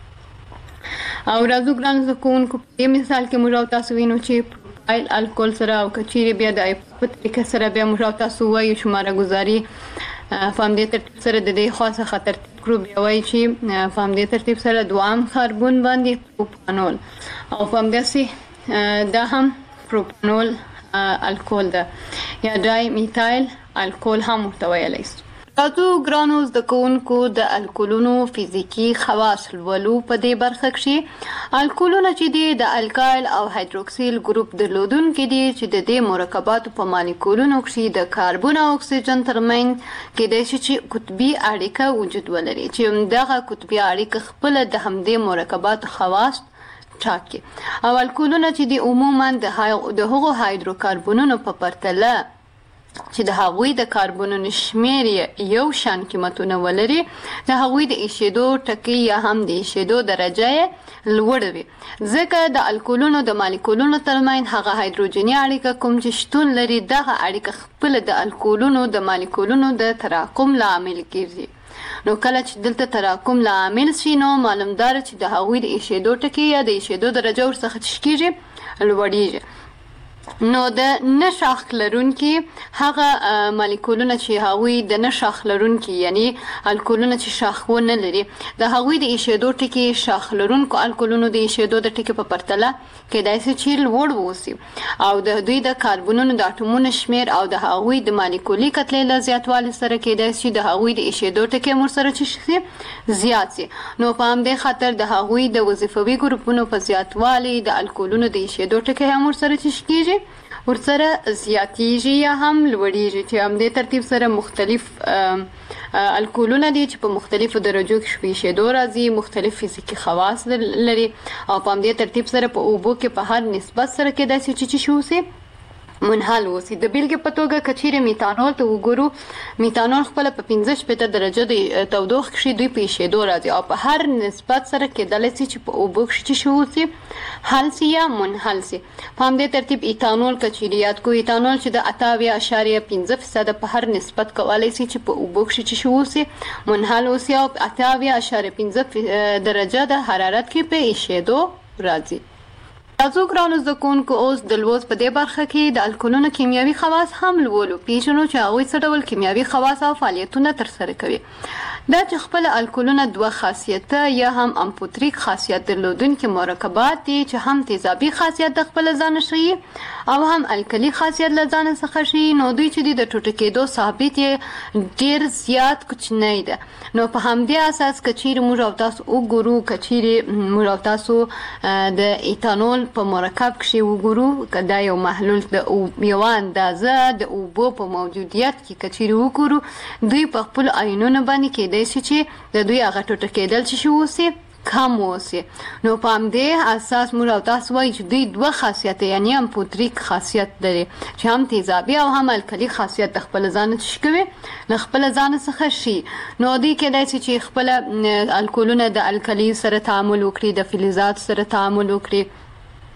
او راځو ګران زده کوونکو په مثال کې موږ او تاسو وینو چې پروپایل الکول سره او کچيري بیا د په طریقه سره بیا موږ او تاسو وایو شماره گزاري فهم دې ترتیب سره د دې خاصه خطر کړو بیا وایي چې فهم دې ترتیب سره دوام کاربن باندې پروپانول او فهم دې سي دا هم پروپانول الکول ده یا ډای میتایل الکول هم ویلی شو تاسو ګرانو زده کوونکو د الکولونو فزیکی خواص ولولو په دې برخه کې الکولونه چې دي د الکایل او هایدروکسیل ګروپ درلودونکي دي چې د دې مرکباتو په مالیکولونو کې د کاربن او اکسیجن ترمنځ کې د شي قطبي اړیکه وجود ولري چې دغه قطبي اړیکه خپل د همدې مرکباتو خواص ټاکي او الکولونه چې دي عموما د هغو هایدروکاربنونو په پرتله چې د هغوی د کاربنونو شمیر یو شان قیمتونه ولري د هغوی د ایشیدو ټکی یا هم د ایشیدو درجه لوړ وي ځکه د الکولونو د مالیکولونو ترمنځ هغه هایدروجني اړیکه کوم چې شتون لري دغه اړیکه خپل د الکولونو د مالیکولونو د تراکم لامل کیږي نو کله چې دلته تراکم لامل شي نو معلومدار چې د هغوی د ایشیدو ټکی یا د ایشیدو درجه ورڅخه کیږي لوړیږي نو د نشاخ لرونکي هغه مالیکولونه چې هغوی د نشاخ لرونکي یعنی الکولونه چې شاخونه لري د هغوی د ایشیدو ټکی شاخ لرونکو الکولونو د ایشیدو د ټکی په پرتله کېدای شي چې لوړ ووسي او د دوی د کاربنونو د اټومونو شمیر او د هغوی د مالیکولي کتلې له زیاتوالي سره کېدای شي د هغوی د ایشیدو ټکی مر سره چې زیات شي نو په همدې خاطر د هغوی د وظیفوي ګروپونو په زیاتوالي د الکولونو د ایشیدو ټکی هم ور سره چې کېږي ورسره زیاتیږي یا هم لوړیږي چې همدې ترتیب سره مختلف الکولونه دي چې په مختلفو درجو کې شویشېدو راځي مختلف فزیکي خواص لري او په همدې ترتیب سره په اوبو کې په هر نسبت سره کېدای شي چې شي وسي منحل وسی د بیلګې په توګه کچيري میتانول ته وګورو میتانول خپل په پنځه شپږ درجه د تودوخه کې دوی پیښېدو راځي او په هر نسبت سره کېدلی شي چې په اوبو کې شي وسی حل سي یا منحل سي په همدې ترتیب ایتانول کچيري یاد کو ایتانول چې د اتاویا اشاریه پنځه فیصد په هر نسبت کولای شي چې په اوبو کې شي وسی منحل وسی او اتاویا اشاریه پنځه درجه د حرارت کې پیښېدو راځي تاسو ګرانو زده کوونکو اوس د لوست په دې برخه کې د الکولونو کیمیاوي خواص هم لولو پیژنو چې هغوی څه ډول کیمیاوي خواص او فعالیتونه ترسره کوي دا چې خپل الکولونه دوه خاصیته یا هم امفوتریک خاصیت درلودونکي مرکبات دي چې هم تیزابي خاصیت د خپل ځان شي او هم الکلی خاصیت له ځان څخه شي نو دوی چې د ټوټه کېدو ثابت ډیر زیات کوچنی ده نو په همدې اساس کچيري موږ او تاسو وګورو کچيري موږ او تاسو د ایتانول په مرکب کې وګورو کدا یو محلول د یو اندازه د اوبو په موجودیت کې کچيري وګورو دوی په خپل آینونو باندې کېدای شي چې د دوی هغه ټوټه کېدل چې وسی کم وسی نو په همدې اساس موږ او تاسو وایو چې دوی دوه خاصیت یعنی امفوتریک خاصیت لري چې هم تیزابي او هم الکلی خاصیت د خپل ځان شکوي له خپل ځان څخه شي نو دوی کېدای شي چې خپل الکولونه د الکلی سره تعامل وکړي د فلزات سره تعامل وکړي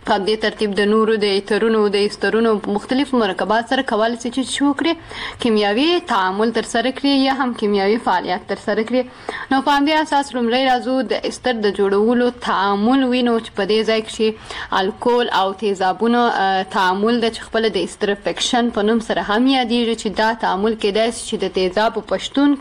په دې ترتیب د نورو د ایترونو د ایسترونو مختلف مرکبات سره کولای شي چې شو کړي کیمیاوي تعامل تر سره کړي یا هم کیمیاوي فعالیت تر سره کړي. نو په دې اساس لومړی راځو د ایستر د جوړولو تعامل وینو چې په دې ځای کې الکول او تیزابونو تعامل د خپل د استرفیکشن په نوم سره هم یادېږي چې دا تعامل کېدای شي چې د تیزاب پښتون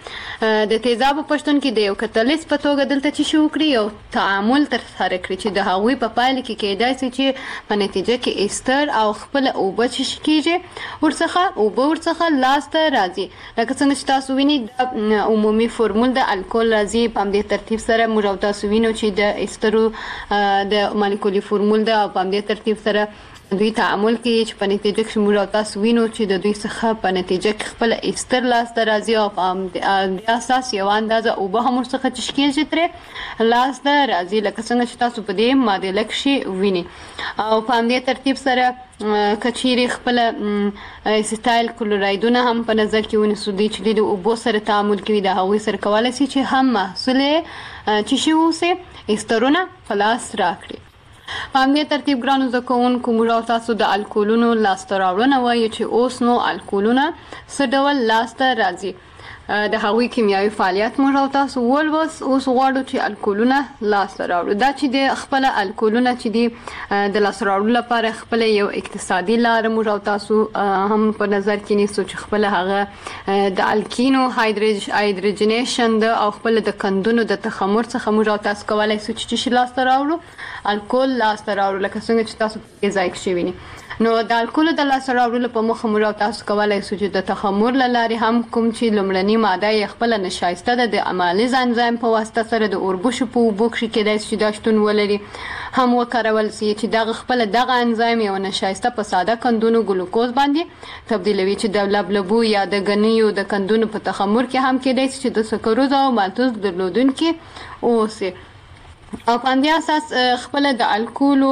کې د تیزاب پښتون کې د یو کتلیس په توګه دلته چې شو کړي یو تعامل تر سره کړي چې د هغوی په پایله کې کېدای شي چې په نتیجه کې ایستر او خپل اوبه چې کېږي ورڅخه اوبه ورڅخه لاسته راځي. لکه څنګه چې تاسو وینئ عمومي فورمول د الکول راځي په همدې ترتیب سره موږ او تاسو وینو چې د ایسترو د مالیکولي فورمول ده او په همدې ترتیب سره دوی تعامل کوي چې په نتیجه کې موږ او تاسو وینو چې د دوی څخه په نتیجه کې خپل ایستر لاسته راځي او په اساس یو اندازه اوبه هم ورڅخه چې کېږي ترې لاسته راځي لکه څنګه چې تاسو په دې معادله کې وینئ. او په همدې ترتیب سره کچيري خپل اسیتایل کلورایدونه هم په نظر کې ونیسو دي چې د اوبو سره تعامل کوي د هغوی سره کولای شي چې هم محصول چې شي اوسه ایسترونه په لاس راکړي. په همدې ترتیب ګرانو زده کوونکو موږ او تاسو د الکولونو لاسته راوړنه وایو چې اوس نو الکولونه څه ډول لاسته راځي د هغوی کیمیاوي فعالیت موږ او تاسو ولوس اوس غواړو چې الکولونه لاسته راوړو. دا چې د خپل الکولونه چې دي د لاسته راوړلو لپاره خپل یو اقتصادي لار موږ او تاسو هم په نظر کې نیسو چې خپل هغه د الکینو هایدروجنیشن د او خپل د کندونو د تخمر څخه موږ او تاسو کولای شو چې لاسته راوړو الکول لاسته راوړو لکه څنګه چې تاسو په ځای کې شوی ني. نو د الکول د لاسته راوړلو په موخه موږ او تاسو کولای شو چې د تخمر لارې هم کوم چې لومړني ماده خپل نشایسته ده د امالیز انزایم په واسطه سره د اوربشو په اوبو کې کېدای شي دا شتون ولري هم وکارول شي چې دغه خپل دغه انزایم یو نشایسته په ساده کندونو ګلوکوز باندې تبدیلوي چې د لبلبو یا د غنیو د کندونو په تخمر کې هم کېدای شي چې د سکروز او مالټوز درلودونکي اوسه. او په دې اساس خپل د الکولو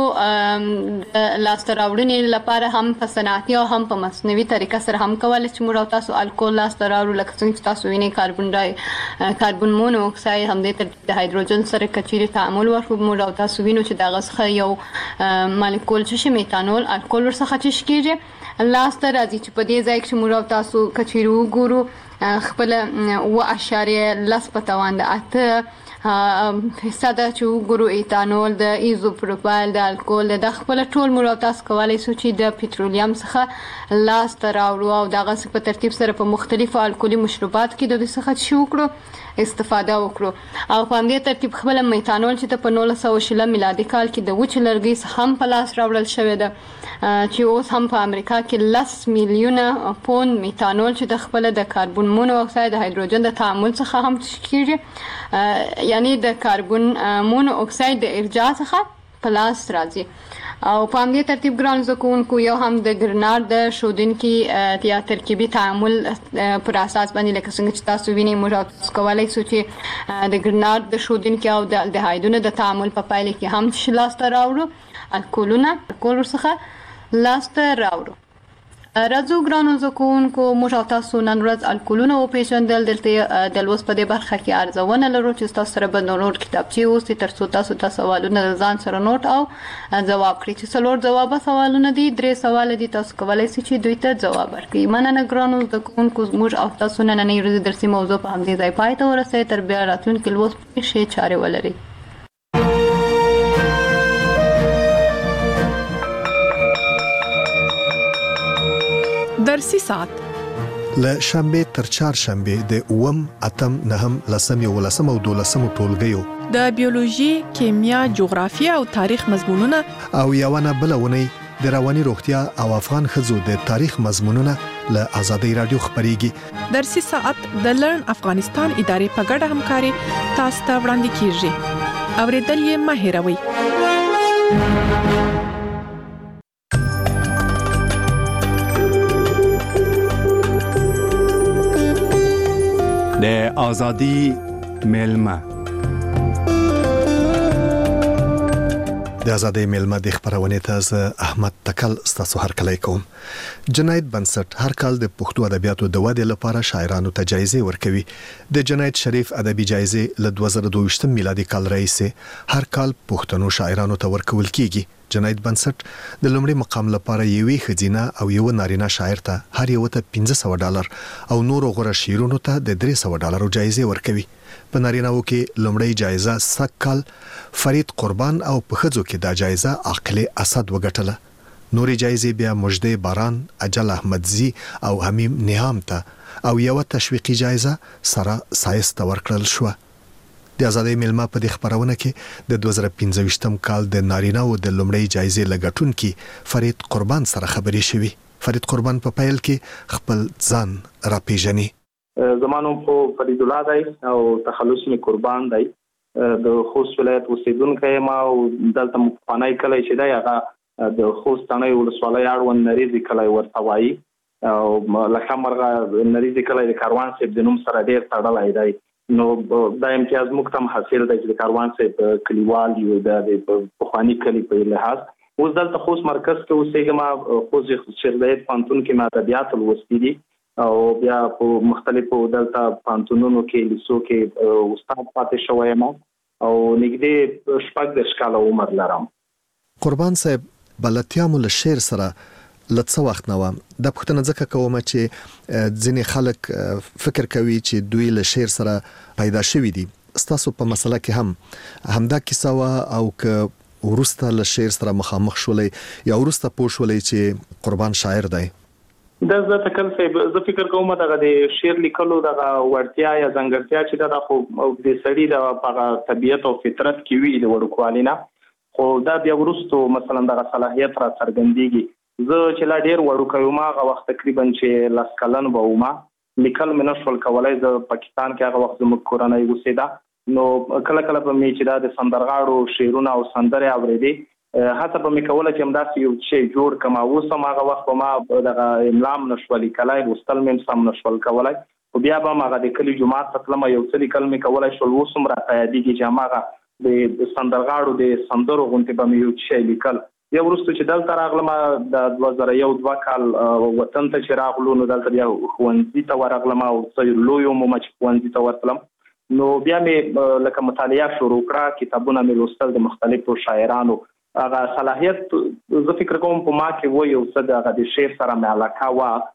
لاسته راوړنې لپاره هم په صنعتي او هم په مصنوعي طریقه سره هم کولای شي موږ تاسو الکول لاسته راوړو لکه څنګه چې تاسو وینئ کاربن ډای کاربن مونو اکساید هم د هایدروجن سره کچيري تعامل وکړو موږ تاسو وینو چې دغه څخه یو مالیکول چې میتانول الکول ورڅخه چې کېږي لاسته راځي چې په دې ځای کې موږ تاسو کچيري وګورو خپل و اشاریه لس په توان د اته فیصد چې وګورو ایتانول د ایزوپروپایل د الکول د خپل ټول موږ تاسو کولای شو چې د پټرولیم څخه لاسته راوړو او دغه په ترتیب سره په مختلفو الکولي مشروبات کې د دوی څخه شو وکړو استفاده وکړو. او په همدې ترتیب خپل میتانول چې په نولس سوه شل میلادي کال کې د وچ لرګي څخه هم په لاس راوړل شوی ده چې اوس هم په امریکا کې لس میلیونه پوند میتانول چې د خپل د کاربن مونو اکساید د هایدروجن د تعامل څخه هم کېږي یعنی د کاربن مونو اکساید د ارجاع څخه په لاس راځي. او په همدې ترتیب ګران زده کوونکو یو هم د ګرناډ د ښودونکي یا ترکیبي تعامل پر اساس باندې لکه څنګه چې تاسو وینئ موږ تاسو کولای شو چې د ګرناډ د ښودونکي او د الډهایدونو د تعامل په پایله کې هم چې لاسته راوړو الکولونه الکول ورڅخه لاسته راوړو. راځو ګرانو زده کوونکو موږ تاسو نن ورځ الکولونه وپېژندل دلته د لوست په دې برخه کې ارزونه لرو چې تاسو سره به نور کتابچې اوسي تر څو تاسو تاسو سوالونه ځان سره نوٹ او جواب کړئ چې څلور جواب سوالونه دي درې سوال دي تاسو کولای شئ چې دوی ته جواب ورکړئ. مننه ګرانو زده کوونکو موږ او تاسو نن نه ورځ درسي موضوع په همدې ځای پای ته ورسېږي تر بیا راتلونکي لوست کې شی چاره ولري. درسي ساعت له شنبه تر چهارشنبه د اووم اتم نهم لسم یو لسم او دولسم ټولګیو د بیولوژي کیمیا جغرافیه او تاریخ مضمونونه او یوونه بلونی د رواني روغتیا او افغان خزو د تاریخ مضمونونه له آزادۍ رادیو خبريږي. درسي ساعت د لرن افغانستان ادارې په ګډه همکاري تاسو ته وړاندې کیږي. اوریدل یې مه هېروئ. د ازادي ملما د ازادۍ ملما د خبرونه ته احمد تکل ستاسو هر کله کوم. جنایت بنسټ هر کال د پښتو ادبیاتو د ودې لپاره شاعرانو ته جایزې ورکوي. د جنایت شریف ادبي جایزې له دوه زره دوه ویشت میلادي کال راهیسې هر کال پښتنو شاعرانو ته ورکول کیږي. جنید بنسټ د لومړي مقام لپاره یوې ښځینه او یو نارینه شاعر ته هر یو ته پنځه سوه ډالر او نور غوړه شعرونو ته د درې سوه ډالرو جایزې ورکوي. په نارینه‌و کې لومړی جایزه سکال فرید قربان او په ښځو کې دا جایزه عاقل اسد وګټله. نورې جایزې بیا مجدي باران، اجل احمدزي او حمیم نیام ته او یو تشویقي جایزه سره سایس ته ورکړل شو. د آزادۍ میلمه په دې خبرونه کې د دوه زره پنځه کال د نارینه‌و د لومړی جایزې لګټونکي فرید قربان سره خبرې شوې. فرید قربان په پیل کې خپل ځان راپیژني. زمانو په فرید الله دی او تخلص می قربان دی. د خوست ولایت اوسیدونکی ما او دلته مخفانای کلی چې دی هغه د خوست تڼۍ ولسوالۍ اړوند نریزي کلی ورته وایي او لکه مرغه نریزي کلی د کاروان صاحب د نوم سره ډېر تړلی دی. نو دا امتیاز موږ ته حاصل دی چې د کاروان صاحب کلیوال یو د پخواني کلي په لحاظ. اوس دلته خوست مرکز کې اوسېږم. خوست شیرزاید پوهنتون کې ما ادبیات لوستي دي او بیا په مختلفو دلته پوهنتونونو کې لیسو کې استاد پاتې شوی یم او نږدې شپږ دېرش کاله عمر لرم. قربان صاحب بلدتیا مو له شعر سره لڅ وخت نه و. د پښتنه ځکه کوم چې ځینې خلک فکر کوي چې دوی له شعر سره پیدا شوي دي. ستاسو په مسله کې هم همدا کیسه و او که ورسته له شعر سره مخامخ شولې یا ورسته پوه شولې چې قربان شاعر دی؟ دا زه تکل صاحب زه فکر کوم دغه د شعر لیکلو دغه وړتیا یا ځانګړتیا چې دا خو د سړي د طبیعت او فطرت کې وی د وړوکوالي نه، خو دا بیا ورستو مثلا دغه صلاحیت را څرګندېږي. زه چې لا ډېر وړوکی وم هغه وخت تقریبا چې لس کلن به وم، لیکل مې نه شول کولی. زه پاکستان کې هغه وخت زموږ کورنۍ اوسېده، نو کله کله به مې چې دا د سندرغاړو شعرونه او سندرې اورېدې هڅه به مې کوله چې همداسې یو شی جوړ کړم. اوس هم هغه وخت به ما دغه املا هم نه شوه لیکلی، لوستل مې هم سم نه شول کولی، خو بیا به هم هغه د کلي جومات ته تلم یو څه لیکل مې کولی شول. اوس هم راته یادېږي چې هماغه د سندرغاړو د سندرو غوندې به مې یو شی لیکل. بیا وروسته چې دلته راغلم د دوه زره یو دوه کال وطن ته چې راغلو نو دلته بیا ښوونځي ته ورغلم او څه لوی وم چې ښوونځي ته ورتلم. نو بیا مې لکه مطالعه شروع کړه، کتابونه مې لوستل د مختلفو شاعرانو. هغه صلاحیت زه فکر کوم په ما کې و یو څه د هغه د شعر سره مې علاقه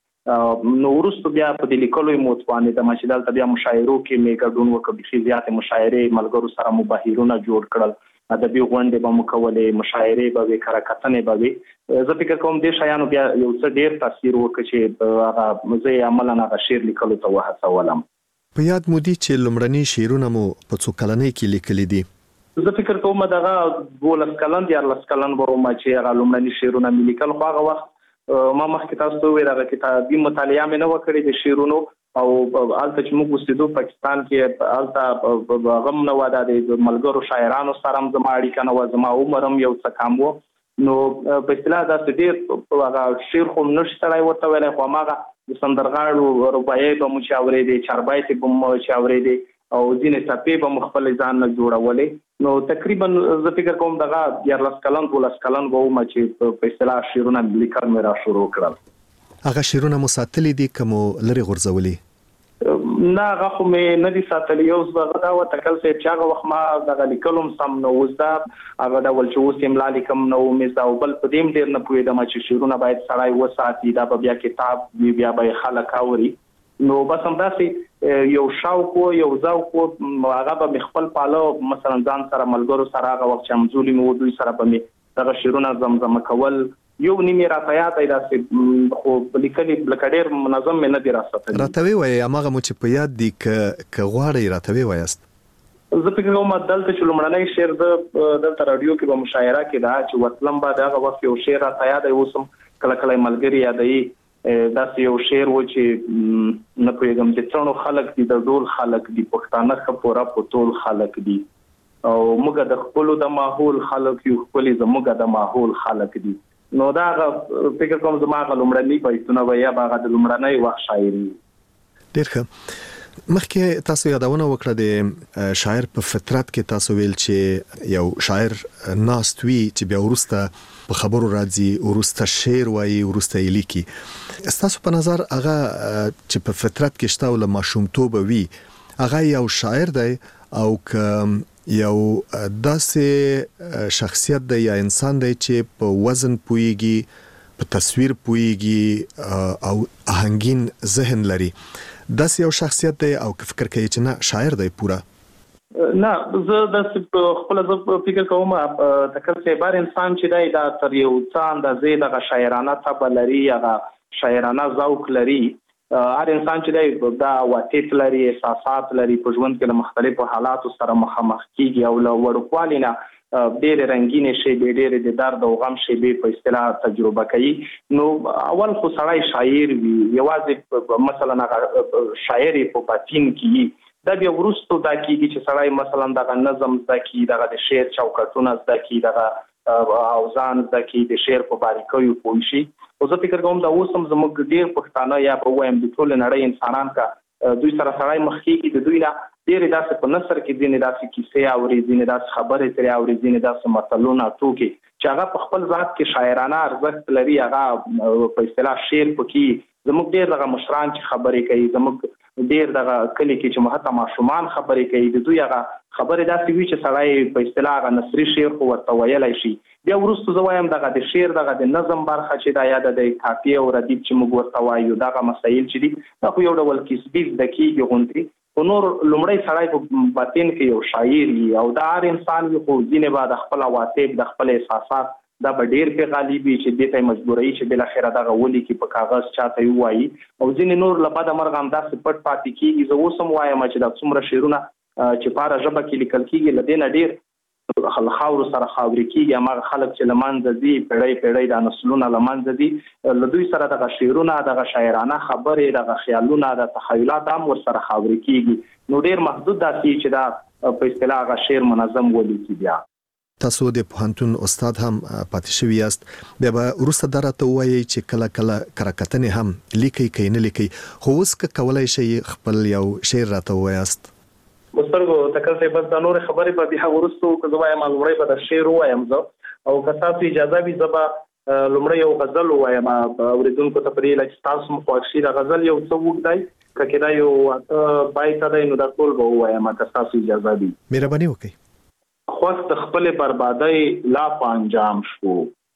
وه. نو وروسته بیا په دې لیکلو یې مو وتوانېدم چې دلته بیا مشاعرو کې مې ګډون وکړ. بیخي زیاتې مشاعرې ملګرو سره مو بهیرونه جوړ کړل، ادبي غونډې به مو کولې، مشاعرې به وې، کره کتنې به وې. زه فکر کوم دې شیانو بیا یو څه ډېر تاثیر وکړ چې هغه زه یې عملاً هغه شعر لیکلو ته وهڅولم. په یاد مو دي چې لومړني شعرونه مو په څو کلنۍ کې لیکلي دي؟ زه فکر کوم دغه دولس کلن دیارلس کلن به وم چې هغه لومړني شعرونه مې لیکل. خو هغه وخت ما مخکې تاسو ته وویل هغه کتابي مطالعه مې نه وه کړې د شعرونو، او هلته چې موږ اوسېدو پاکستان کې هلته هغه هم نه وه، دا د ملګرو شاعرانو سره هم زما اړیکه نه وه، زما عمر هم یو څه کم و. نو په اصطلاح داسې ډېر هغه شعر خو نشي سړی ورته ویلی، خو هماغه د سندرغاړو رباعیې به مو چې اورېدې، چاربیتې به مو چې اورېدې او ځینې څپې به مو خپل ځان نه جوړولې. نو تقریبا زه فکر کوم دغه دیارلس کلن دولس کلن به وم چې په اصطلاح شعرونه لیکل مې را شروع کړل. هغه شعرونه مو ساتلي دي که مو لرې غورځولي؟ نه هغه خو مې نه دي ساتلي. اوس هغه دا وه تکل صاحب چې هغه وخت ما دغه لیکلو هم سم نه اوس دا هغه ډول چې اوس املا لیکم نه و مې زده، او بل په دې هم ډېر نه پوهېدم چې شعرونه باید سړی وساتي، دا به بیا کتاب وي، بیا به یې خلک اوري. نو بس همداسې یو شوق و، یو ذوق و، هغه به مې خپل پاله مثلا ځان سره ملګرو سره هغه وخت چې همزولي مې و دوی سره به مې دغه شعرونه زمزمه کول. یو نیم یې راته یاد دی داسې، خو لیکلي لکه ډېر منظم مې نه دي راستلي. راته ووایئ هماغه مو چې په یاد دي که غواړئ راته ووایاست. زه فکر کوم دلته چې لومړنی شعر زه دلته راډیو کې به مشاعره کې ده چې وتلم به د هغه وخت یو شعر راته یاد دی، اوس هم کله کله یې ملګري یادوي. داسې یو شعر و چې نه پوهېږم چې څڼو خلک دي د ډول خلک دي، پښتانه ښه پوره په ټول خلک دي، او موږ د خپلو د ماحول خلک یو، ښکلي زموږ د ماحول خلک دي. نو دا هغه فکر کوم زما هغه لومړني بیتونه به یا به هغه د لومړنی وخت شاعري. ډېر ښه. مخکې تاسو یادونه وکړه د شاعر په فطرت کې، تاسو ویل چې یو شاعر ناست وي چې بیا وروسته په خبرو راځي، وروسته شعر وایي، وروسته یې لیکي. ستاسو په نظر هغه چې په فطرت کې شته او له ماشومتوبه وي هغه یو شاعر دی او که یو داسې شخصیت دی یا انسان دی چې په وزن پويږي، په تصویر پويږي او آهنګین ذهن لري. داسې یو شخصیت دی او فکر کوي چې نه شاعر دی پورا؟ نه، زه د خپل ز فکر کوم تکل چې بار انسان چې دی دا تر یو څه اندازې د شاعرانه طبع لري یا شاعرانه ذوق لري. هر انسان چې دی دا عواطف لري، احساسات لري، په ژوند کې له مختلفو حالاتو سره مخامخ کیږي او له وړوکوالي نه ډېرې رنګینې شیبې، ډېرې د درد او غم شیبې په اصطلاح تجربه کوي. نو اول خو سړی شاعر وي، یوازې مثلا شاعر په باطن کې دا بیا وروسته دا کېږي چې سړی مثلا دغه نظم زده کړي، دغه د شعر چوکاټونه زده کړي، دغه اوزان زده کړي، د شعر په باریکیو پوه شي. او زه فکر کوم دا اوس هم زموږ ډېر پښتانه یا په وایم د ټولې نړۍ انسانان کا دوی سره سړی مخ کېږي، د دوی نه ډېرې داسې په نثر کې ځینې داسې کیسې اوري، ځینې داسې خبرې ترې اوري، ځینې داسې متلونه ټوکې چې هغه په خپل ذات کې شاعرانه ارزښت لري. هغه په اصطلاح شعر پکې زموږ ډېر دغه مشران چې خبرې کوي، زموږ ډېر دغه کلی کې چې حتی ماشومان خبرې کوي، د دوی هغه خبرې داسې وي چې سړی په اصطلاح هغه نثري شعر خو ورته ویلی شي. بیا وروسته زه وایم دغه د شعر دغه د نظم برخه چې دا یا د قافیې او ردیف چې موږ ورته وایو، دغه مسایل چې دي دا خو یو ډول کسبي زده کېږي غوندې. خو نور لومړی سړی په باطن کې یو شاعر وي او دا هر انسان وي، خو ځینې به د خپل عواطف، د خپل احساسات دا به ډېر پې غالب وي چې دې ته یې مجبوروي چې بالاخره دغه ولیکي په کاغذ چاته یې ووایي. او ځینې نور له بده مرغه همداسې پټ پاتې کېږي. زه اوس هم وایم چې دا څومره شعرونه چې په هره ژبه کې لیکل کېږي له دې نه ډېر له خاورو سره خاورې کېږي. هماغه خلک چې له منځه ځي، پیړۍ پیړۍ دا نسلونه له منځه ځي، له دوی سره دغه شعرونه، دغه شاعرانه خبرې، دغه خیالونه، د تخیلات هم ورسره خاورې کېږي. نو ډېر محدود داسې چې دا په اصطلاح هغه شعر منظم ولیکي. بیا تاسو د پوهنتون استاد هم پاتې شوي یاست، بیا به وروسته دا راته ووایئ چې کله کله کرکتنې هم لیکئ که نه لیکئ، خو اوس که کولی شئ خپل یو شعر راته ووایاست؟ مسترګو تکل صاحب بس دا نورې خبرې به بیا وروسته که زه وایم لومړی به د شعر ووایم زه، او که تاسو اجازه وي زه به لومړی یو غزل ووایم اورېدونکو ته په دې هیله چې تاسو هم خوښ شي. د غزل یو څه اوږد دی، که کېدای یو اته بیته دی، نو دا ټول به ووایم که تاسو اجازه وي. مهرباني وکړئ. خوښ د خپلې بربادۍ لا په انجام شو،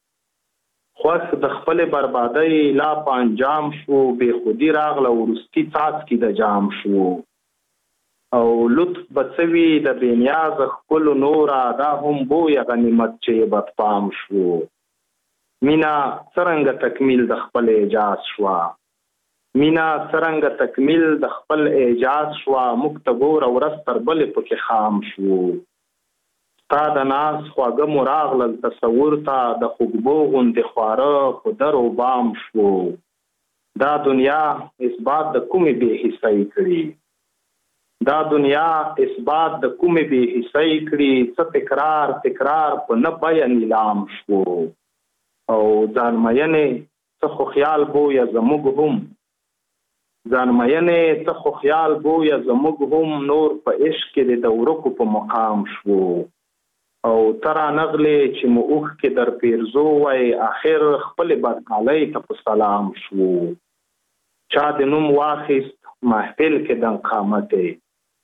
خوښ د خپلې بربادۍ لا په انجام شو، بې خودي راغله وروستي څاڅکي د جام شو. او لطف بڅوي د بې نیازه ښکلو نوره، دا هم بویه غنیمت چې بدپام شو. مینا څرنګه تکمیل د خپل اعجاز شوه، مینا څرنګه تکمیل د خپل اعجاز شوه، موږ ته ګوره ورځ تر بلې پکې خام شو. ستا د ناز خواږه مو راغلل تصور ته، د خوږبو غوندې خواره په در و بام شو. دا دنیا اثبات د کومې بې حسۍ کړي، دا دنیا اثبات د کومې بې حسۍ کړي، څه تکرار تکرار په نه بیه نیلام شو. او ځان مینې څه خو خیال بویه زموږ هم، ځان مینې څه خو خیال بویه زموږ هم، نور په عشق کې د ورکو په مقام شو. او ترا نغلې چې مو اوښکې در پیرزو وای، آخر خپلې بدحالۍ ته په سلام شو. چا د نوم واخیست محفل کې دن قامتې،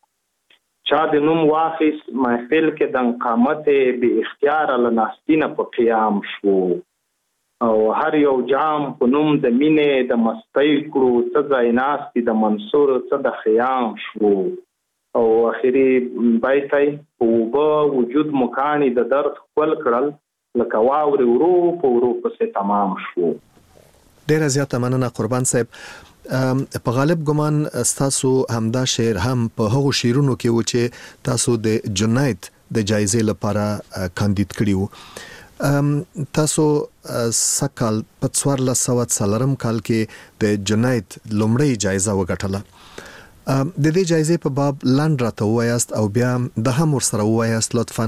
چا د نوم واخیست محفل کې دن قامتې، بې اختیاره له ناستینه په قیام شو. او هر یو جام په نوم د مینې د مستۍ کړو، څه ځای ناستي د منصور څه د خیام شو. او اخري بیتی په اوبه وجود مکانی د درد خپل کړل، لکه واورې ورو په ورو پسې تمام شو. ډیره زیاته مننه قربان صاحب. په غالب ګمان تاسو همدا شعر هم په هغو شعرونو کې و چې تاسو د جنایت د جایزې لپاره کاندید کړي وو. تاسو سکال په څوارلس سوه څلورم کال کې د جنایت لومړۍ جایزه وګټله. د دې جایزې په باب لاند راته ووایاست او بیا د هم ورسره ووایاست لطفاً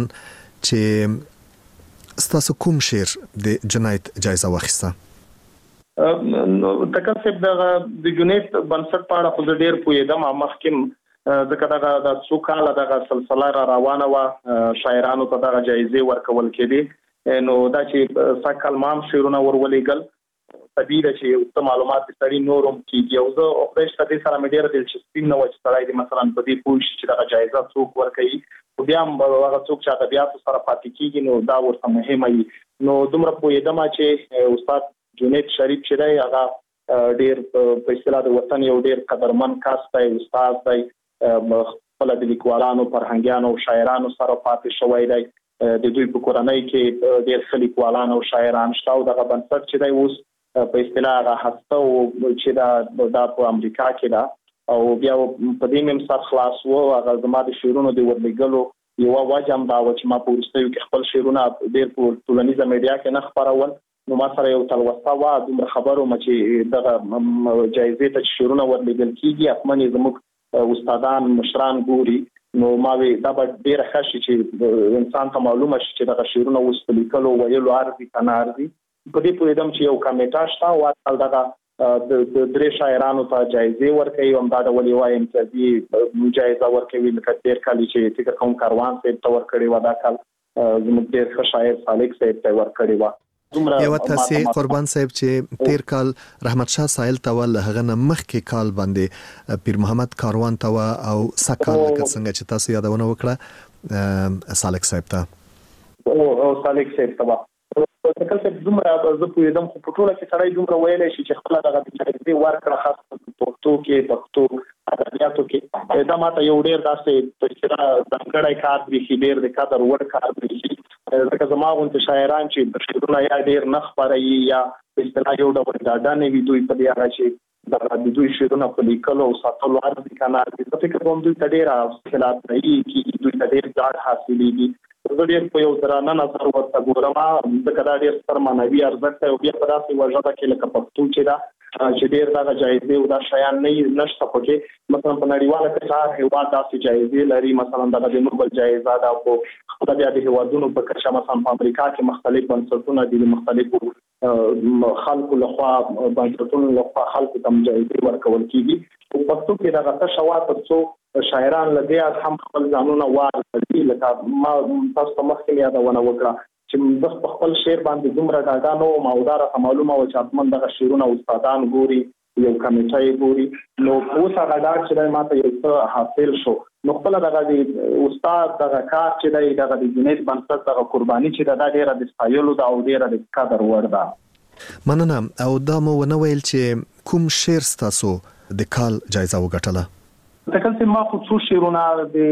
چې ستاسو کوم شعر د جنایت جایزه واخیسته. تکل صاحب دغه د جنایت بنسټ په اړه خو زه ډېر پوهېدم، مخکې ځکه دغه د څو کاله دغه سلسله را روانه وه، شاعرانو ته دغه جایزې ورکول کېدې. نو دا چې سږ کال ما هم شعرونه ور ولېږل، طبيعي چې یو معلومات سړي نورم کیږي او زه او پرېش ته سره مې ډېر دلچسپي نه و چې سړی د مثلا په دې پوه شي چې دا جایزه څوک ورکوي او بیا هم هغه څوک چې ادبیات سره پاتې کیږي نو دا ورته مهمه وي. نو دومره پوهېدم چې استاد جنید شریف چې دی هغه ډېر په اصطلاح د وطن یو ډېر قدرمن کس دی، استاد دی، خپل د لیکوالانو فرهنګیانو او شاعرانو سره پاتې شوی دی. د دوی په کورنۍ کې ډېر ښه لیکوالان او شاعران شته او دغه بنسټ چې دی اوس په اصطلاح هغه هسته چې دا دا په امریکا کې ده او بیا په دې مې سر خلاص و. هغه زما د شعرونو د ورلېږلو یوه وجه هم دا وه چې ما په وروستیو کې خپل شعرونه ډېر په ټولنیزه میډیا کې نه خپرول. نو ما سره یو تلوسه وه، دومره خبر وم چې دغه جایزې ته چې شعرونه ورلېږل کېږي حتما یې زموږ استادان مشران ګوري. نو ما وی دا به ډېره ښه شي چې انسان ته معلومه شي چې دغه شعرونه اوس په لیکلو ویلو ارزي که نه ارزي. په دې پوهېدم چې یو کمیټه شته او اصل دغه د درې شاعرانو ته جایزې ورکوي او همدا ډول یوه امتیازي جایزه ورکوي لکه تېر کال چې فکر کوم کاروان صاحب ته ورکړې وه، دا کال زموږ ډېر ښه شاعر سالک صاحب ته ورکړې وه. یو تاسې قربان صاحب چې تیر کال رحمت شاه سایل ته ول هغه نه مخکې کال باندې پیر محمد کاروان ته او سکال لکه څنګه چې تاسو یادونه وکړه سالک صاحب ته او سالک صاحب ته تکل څه دومره زه پوهېدم خو په ټوله کې سړی دومره ویلی شي چې خپله دغه جایزې ورکړه خاص پښتو کې پښتو ادبیاتو کې دا ماته یو ډېر داسې په اصطلاح ځانګړی کار برېښي، ډېر د قدر وړ کار برېښي. ځکه زما غوندې شاعران چې شعرونه یا ډېر نه خپروي یا په اصطلاح یو ډول ډاډه نه وي دوی په دې هغه چې دغه د دوی شعرونه په لیکلو او ساتلو ارزي که نه ارزي. زه فکر کوم دوی ته ډېره حوصله افزایي کېږي، دوی ته ډېر ډاډ حاصلېږي. زه ډېر په یو درانه نظر ورته ګورم ځکه دا ډېر ستر معنوي ارزښت دی او بیا په داسې یوه ژبه کې لکه پښتو چې ده چې ډېر دغه جایزې او دا شیان نه نشته پکې. مثلا په نړیواله کچه هر هېواد داسې جایزې لري، مثلا دغه د نوبل جایزه ده خو خپله بیا د هېوادونو په کچه مثلا په امریکا کې مختلف بنسټونه دي، د مختلفو خلکو لخوا بنسټونو لخوا خلکو ته جایزې ورکول کېږي. په پښتو کې دغه تشه وه تر څو شاعران له دې هم خپل ځانونه واردوي. لکه ما تاسو ته مخکې مې یادونه وکړه چې زه په خپل شعر باندې دومره ډاډه نه وم او دا راته معلومه وه چې حتما دغه شعرونه استادان ګوري، یو کمیټه یې ګوري. نو اوس هغه ډاډ چې دی ما ته یو څه حاصل شو. نو خپله دغه د استاد دغه کار چې دی دغه د جنید بنسټ دغه قرباني چې ده دا ډېره د ستایلو ده او ډېره د قدر وړ ده. مننه. او دا مو ونه ویل چې کوم شعر ستاسو د کال جایزه وګټله؟ تکل چې ما خو څو شعرونه د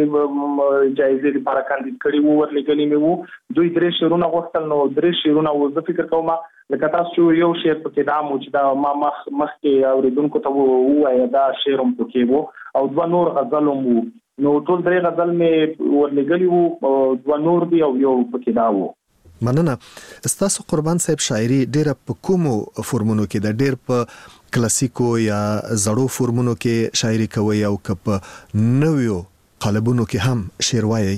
جایزې لپاره کاندید کړي وو، ورلېږلي مې وو. دوی درې شعرونه غوښتل نو درې شعرونه وو. زه فکر کوم لکه تاسو یو شعر پکې دا مو چې دا ما مخ مخکې اورېدونکو ته ووایه دا شعر هم پکې وو او دوه نور غزل هم وو. نو ټول درې غزل مې ورلېږلي وو، دوه نور دي او یو پکې دا وو. مننه. ستاسو قربان صاحب شاعري ډېره په کومو فورمونو کې ده؟ ډېر په کلاسیکو یا زړو فورمونو کې شاعري کوي او که په نویو قالبونو کې هم شعر وایي؟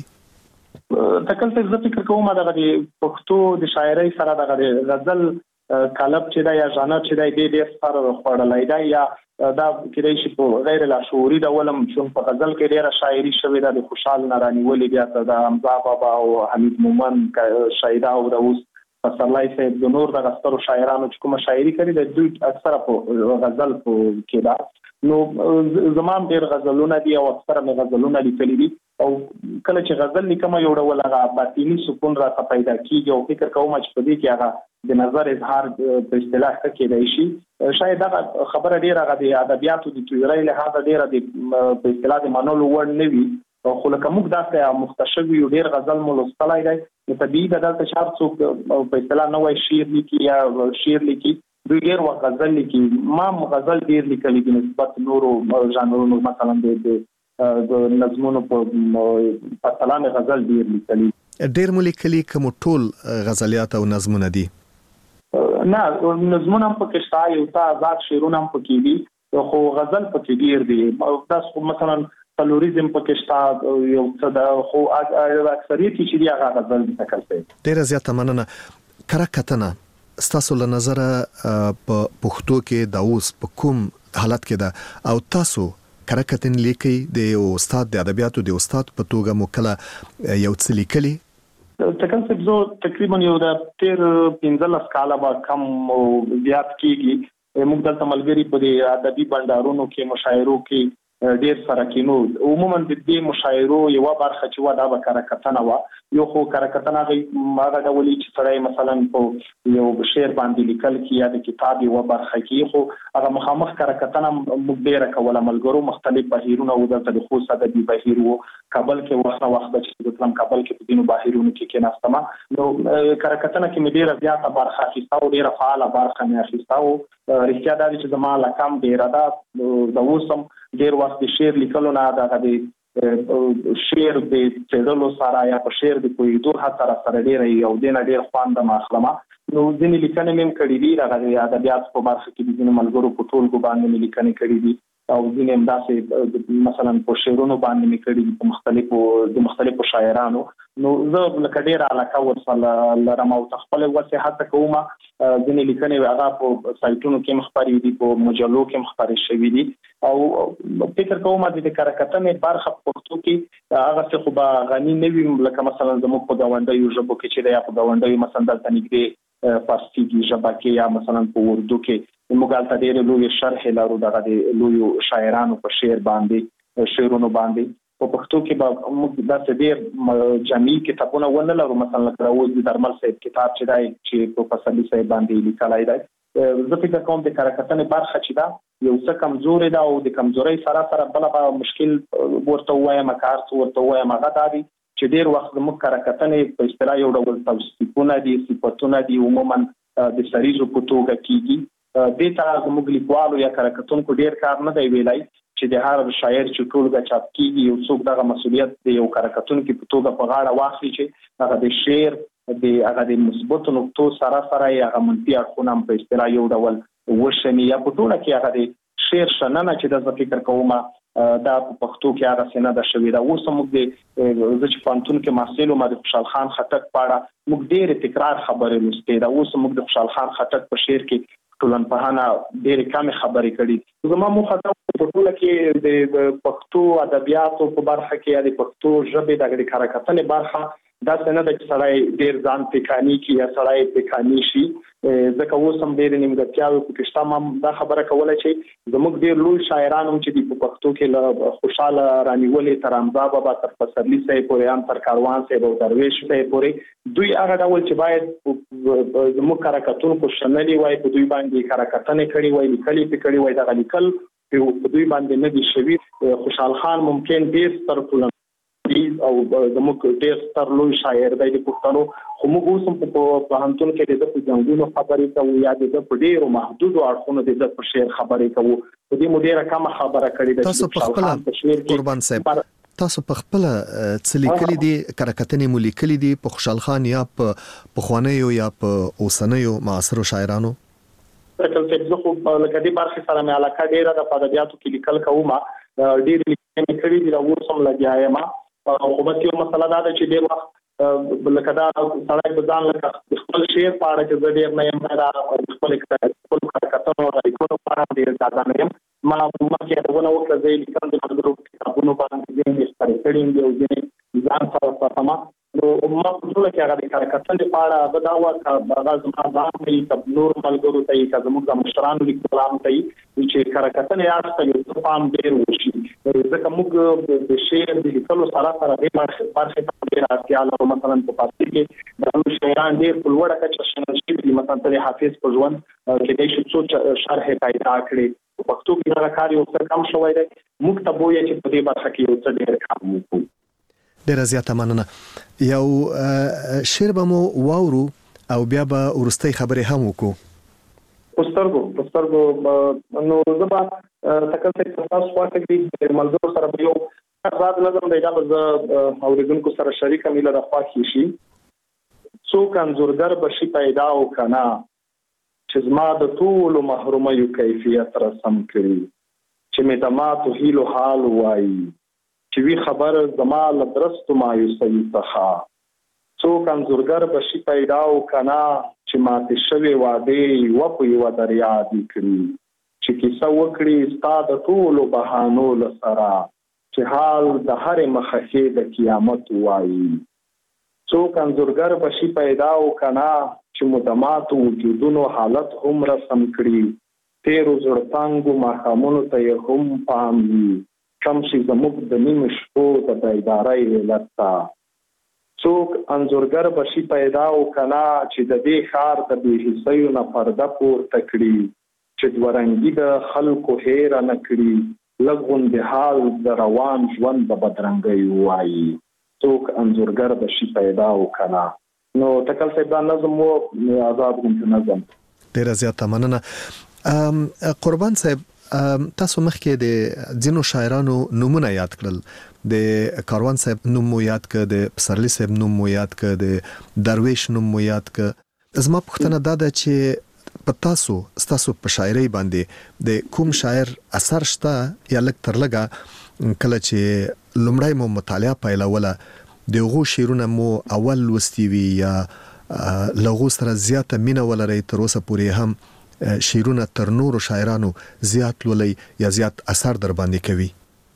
تکل څه زه فکر کوم دغه د پښتو د شاعرۍ سره دغه د غزل قالب چې دی یا ژانر چې دی ډېر سر خوړلی دی یا دا کېدای شي په غیر لاشعوري ډول هم چون په غزل کې ډېره شاعري شوې ده. د خوشحال نه رانیولې بیا د حمزه بابا او حمید مومند شاعره او د اوس پسرلی صاحب د نور دغه سترو شاعرانو چې کومه شاعري کړې ده دوی اکثره په غزل کې ده. نو زما هم ډېر غزلونه دي او اکثره مې غزلونه لیکلي دي او کله چې غزل لیکم یو ډول هغه باطني سکون راته پیدا کېږي او فکر کوم چې په دې کې هغه د نظر اظهار په اصطلاح ښه کېدای شي. شاید دغه خبره ډېره هغه د ادبیاتو د تیورۍ لحاظه ډېره د په اصطلاح د منلو وړ نه وي خو لکه موږ داسې مختصر یو ډېر غزل مو لوستلی دی نو طبیعي ده دلته چې هر څوک په اصطلاح نوی شعر لیکي یا شعر لیکي دوی ډېر وخت غزل لیکي. ما هم غزل ډېر لیکلی دي نسبت نورو ژانرونو مثلا د نظمونو په پرتله مې غزل ډېر لیکلی. ډېر مو لیکلي که مو ټول غزلیات او نظمونه دي؟ نه نظمونه هم پکې شته، یو څه آزاد شعرونه هم پکې دي خو غزل پکې ډېر دي. دا مثلا تلوریزم پکې شته یو څه ده خو اکثریت چې دی هغه غزل دي. تکل څه ډېره زیاته مننه. کره کتنه ستاسو له نظره په پښتو کې د اوس په کوم حالت کې ده او تاسو کره کتنې لیکئ د یو استاد د ادبیاتو د استاد په توګه مو کله یو څه لیکلي؟ تکل څه زه تقریبا یو د تیر پنځلس کاله به کم زیات کیږي موږ دلته ملګری په دې ادبي بندارونو کې مشاعرو کې ډیر سره کینو. عموما د دې مشاعرو یو برخه چې و دا به کرکټنه و یو خو کرکټنه هغه ډول چې سړی مثلا په یو شعر باندې لیکل کې یا د کتاب یو برخه کې خو هغه مخامخ کرکټنه موږ ډیر کوله ملګرو مختلف بهیرونه و دلته د خو ادبي بهیر و کابل کې وخت وخت چې د اسلام کابل کې په دینو بهیرونو کې کې ناستمه نو کرکټنه کې مې ډیر زیاته برخه اخیسته او ډیر فعال برخه مې اخیسته او رښتیا دا چې زما لکم ډیر دا د اوسم ډیر وخت د شعر لیکلو نه دا د شعر د څېړلو سره یا په شعر د پوهېدو هڅه سره ډیر یو دینه ډیر خوند ماخلمه نو ځینې لیکنې مې کړې دي راغلي ادبیات په برخه کې د ځینې ملګرو په ټولګو باندې مې لیکنې کړې دي او ځینې همداسې مثلا په شعرونو باندې مې کړې دي په مختلفو د مختلفو شاعرانو نو زه لکه ډېره علاقه ورسره لرم او خپل وسې هڅه کوم ځینې لیکنې هغه په سایټونو کې مخبري دي په مجلو کې مخبري شوي دي او فکر کوم د کرکټنې برخه په پښتو کې هغه څه خو به غني نه وي لکه مثلا زموږ په ګاونډیو ژبو کې چې د په ګاونډیو مثلا دلته نږدې فارسي کې ژبه کې یا مثلا په اردو کې موږ هلته ډېرې لویې شرحې لرو دغه د لویو شاعرانو په شعر باندې شعرونو باندې په پښتو کې به موږ داسې ډېر جامع کتابونه ونه لرو مثلا لکه اوس د درمل صاحب کتاب چې دی چې په پسرلي صاحب باندې لیکلی دی زه فکر کوم د کرکټنې برخه چې ده یو څه کمزورې ده او د کمزورۍ سره سره بله به مشکل ورته ووایم که هر څه ورته ووایم هغه دا دی چې ډېر وخت زموږ کرکټنې په اصطلاح یو ډول توصیفونه دي صفتونه دي عموما د سریزو په توګه کېږي دې ته زموږ لیکوالو یا کرکټونکو ډېر کار نه دی ویلی چې د هر شاعر چې ټولګه چاپ کېږي یو څوک دغه مسؤلیت د یو کرکټونکي په توګه په غاړه واخلي چې هغه د شعر د هغه د مثبتو نقطو سره سره یې هغه منفي اړخونه هم په اصطلاح یو ډول وشني یا په ټوله کې هغه د شعر شننه چې د زه فکر کوم دا په پښتو کې هغه څه نه ده شوې ده. اوس موږ د زه چې پوهنتون کې محصل وم د خوشحال خان خټک په اړه موږ ډېرې تکرار خبرې لوستې ده. اوس موږ د خوشحال خان خټک په شعر کې ټولنپوهنه ډېرې کمې خبرې کړي. زما موخه دا په ټوله کې د پښتو ادبیاتو په برخه کې یا د پښتو ژبې د کرکټنې برخه دا څه نه ده چې سړی ډېر ځان پیکاني کړي یا سړی پیکاني شي ځکه اوس هم ډېرې نیمګړتیاوې پکې شته. ما دا خبره کوله چې زموږ ډېر لوی شاعران هم چې دي په پښتو کې له خوشحاله رانیولې تر حمزه بابا تر پسرلي صاحب پورې هم تر کاروان صاحب او درویش صاحب پورې دوی هغه ډول چې باید زموږ کرکټونکو شنلي وای په دوی باندې کرکټنې کړي وای لیکلي پې کړي وای دغه لیکل په دوی باندې نه دي شوي. خوشحال خان ممکن ډېر ستر ټولن او زموږ ډېر ستر لوی شاعر دی د پښتنو خو موږ اوس هم په پوهنتون کې د ده په جنګونو خبرې کوو یا د ده په ډېرو محدودو اړخونو د ده په شعر خبرې کوو. په دې مو ډېره کمه خبره کړې ده. تاسو په خپله قربان صاحب تاسو په خپله څه لیکلي دي کرکټنې مو لیکلي دي په خوشحال خان یا په پخوانیو یا په اوسنیو معاصرو شاعرانو؟ زه خو لکه دې برخې سره مې علاقه ډېره ده په ادبیاتو کې لیکل کوم ډېرې لیکنې کړي دي اوس هم لګیا یم خو بس یو مسله دا ده چې ډېر وخت لکه دا سړی په ځان لکه خپل شعر په اړه چې زه ډېر نه یم دا خپل خپلو کرکټنو د لیکلو په اړه ډېر ډاډه نه یم. ما مخکې یادونه وکړه زه یې لیکم د ملګرو کتابونو باندې ځینې یې خپرې کړي دي او ځینې ځان سره ساتم نو ما په ټوله کې هغه د کرکټنې په اړه هغه دا وه که هغه زما ځان ته یي که نور ملګرو ته یي که زموږ د مشرانو لیکوالانو ته یي چې کرکټنې اړخ ته یو څه پام ډېر وشي ځکه موږ د شعر د لیکلو سره سره دې برخې ته ډېره اړتیا لرو. مثلا په فارسي کې د نور شاعران ډېر په لوړه کچه شنل شوي دي. مثلا ته حافظ په ژوند کېدای شي څو شرحې پیدا کړي په پښتو کې دغه کار یو څه کم شوی دی. موږ ته بویه چې په دې برخه کې یو څه ډېر کار وکړو. ډېره زیاته مننه. یو شعر به مو واورو او بیا به وروستۍ خبرې هم وکړو. په سترګو په سترګو نو زه به تکل څه تاسو خواته کې د ملګرو سره به یو آزاد نظم دی دا به زه اورېدونکو سره شریک مې له خوا کې شي. څوک انځورګر به شي پیدا او که نه چې زما د ټولو محرومیو کیفیت رسم کړي چې مې د ماتو هیلو حال وایي چې وی خبر زما له درستو مایوسۍ څخه. څوک انځورګر به شي پیدا او که نه چې ماتې شوې وعدې یوه په یوه در یادې کړي چې کیسه وکړي ستا د ټولو بهانو له سره چې حال د هرې مخخې د قیامت وایي. څوک انځورګر بشي پیدا او کنا چې مدامات وجودونو حالت هم رسم کړي تیرو زړتانګو ماښامونو ته یې هم پام وي کم شي زموږ د نیمو شپو د بیدارۍ علت ته څوک انځورګر بشي پیدا او کنا چې د دې ښار د بې حسیو نه پرده پورته کړي چې دورنګي د خلکو هېره نه کړي لږ غوندې حال د روان ژوند د بدرنګۍ وایي څوک انځورګر بشي پیدا وکړه. نو ټکل صاحب دا نظم و آزاد غونډه نظم ډیره زیاته مننه. قربان صاحب تاسو مخکې د ځینو شاعرانو نومونه یاد کړل، د کاروان صاحب نوم مو یاد کړ، د پسرلی صاحب نوم مو یاد کړ، د درویش نوم مو یاد کړ. زما پوښتنه دا ده چې په تاسو ستاسو په شاعرۍ باندې د کوم شاعر اثر شته یا لږ تر لږه کله چې لومړی مو مطالعه پیلوله د هغو شعرونه مو اول لوستي وي یا له هغو سره زیاته مینه ولرئ تر اوسه پورې هم شعرونه تر نورو شاعرانو زیات لولئ یا زیات اثر در باندې کوي؟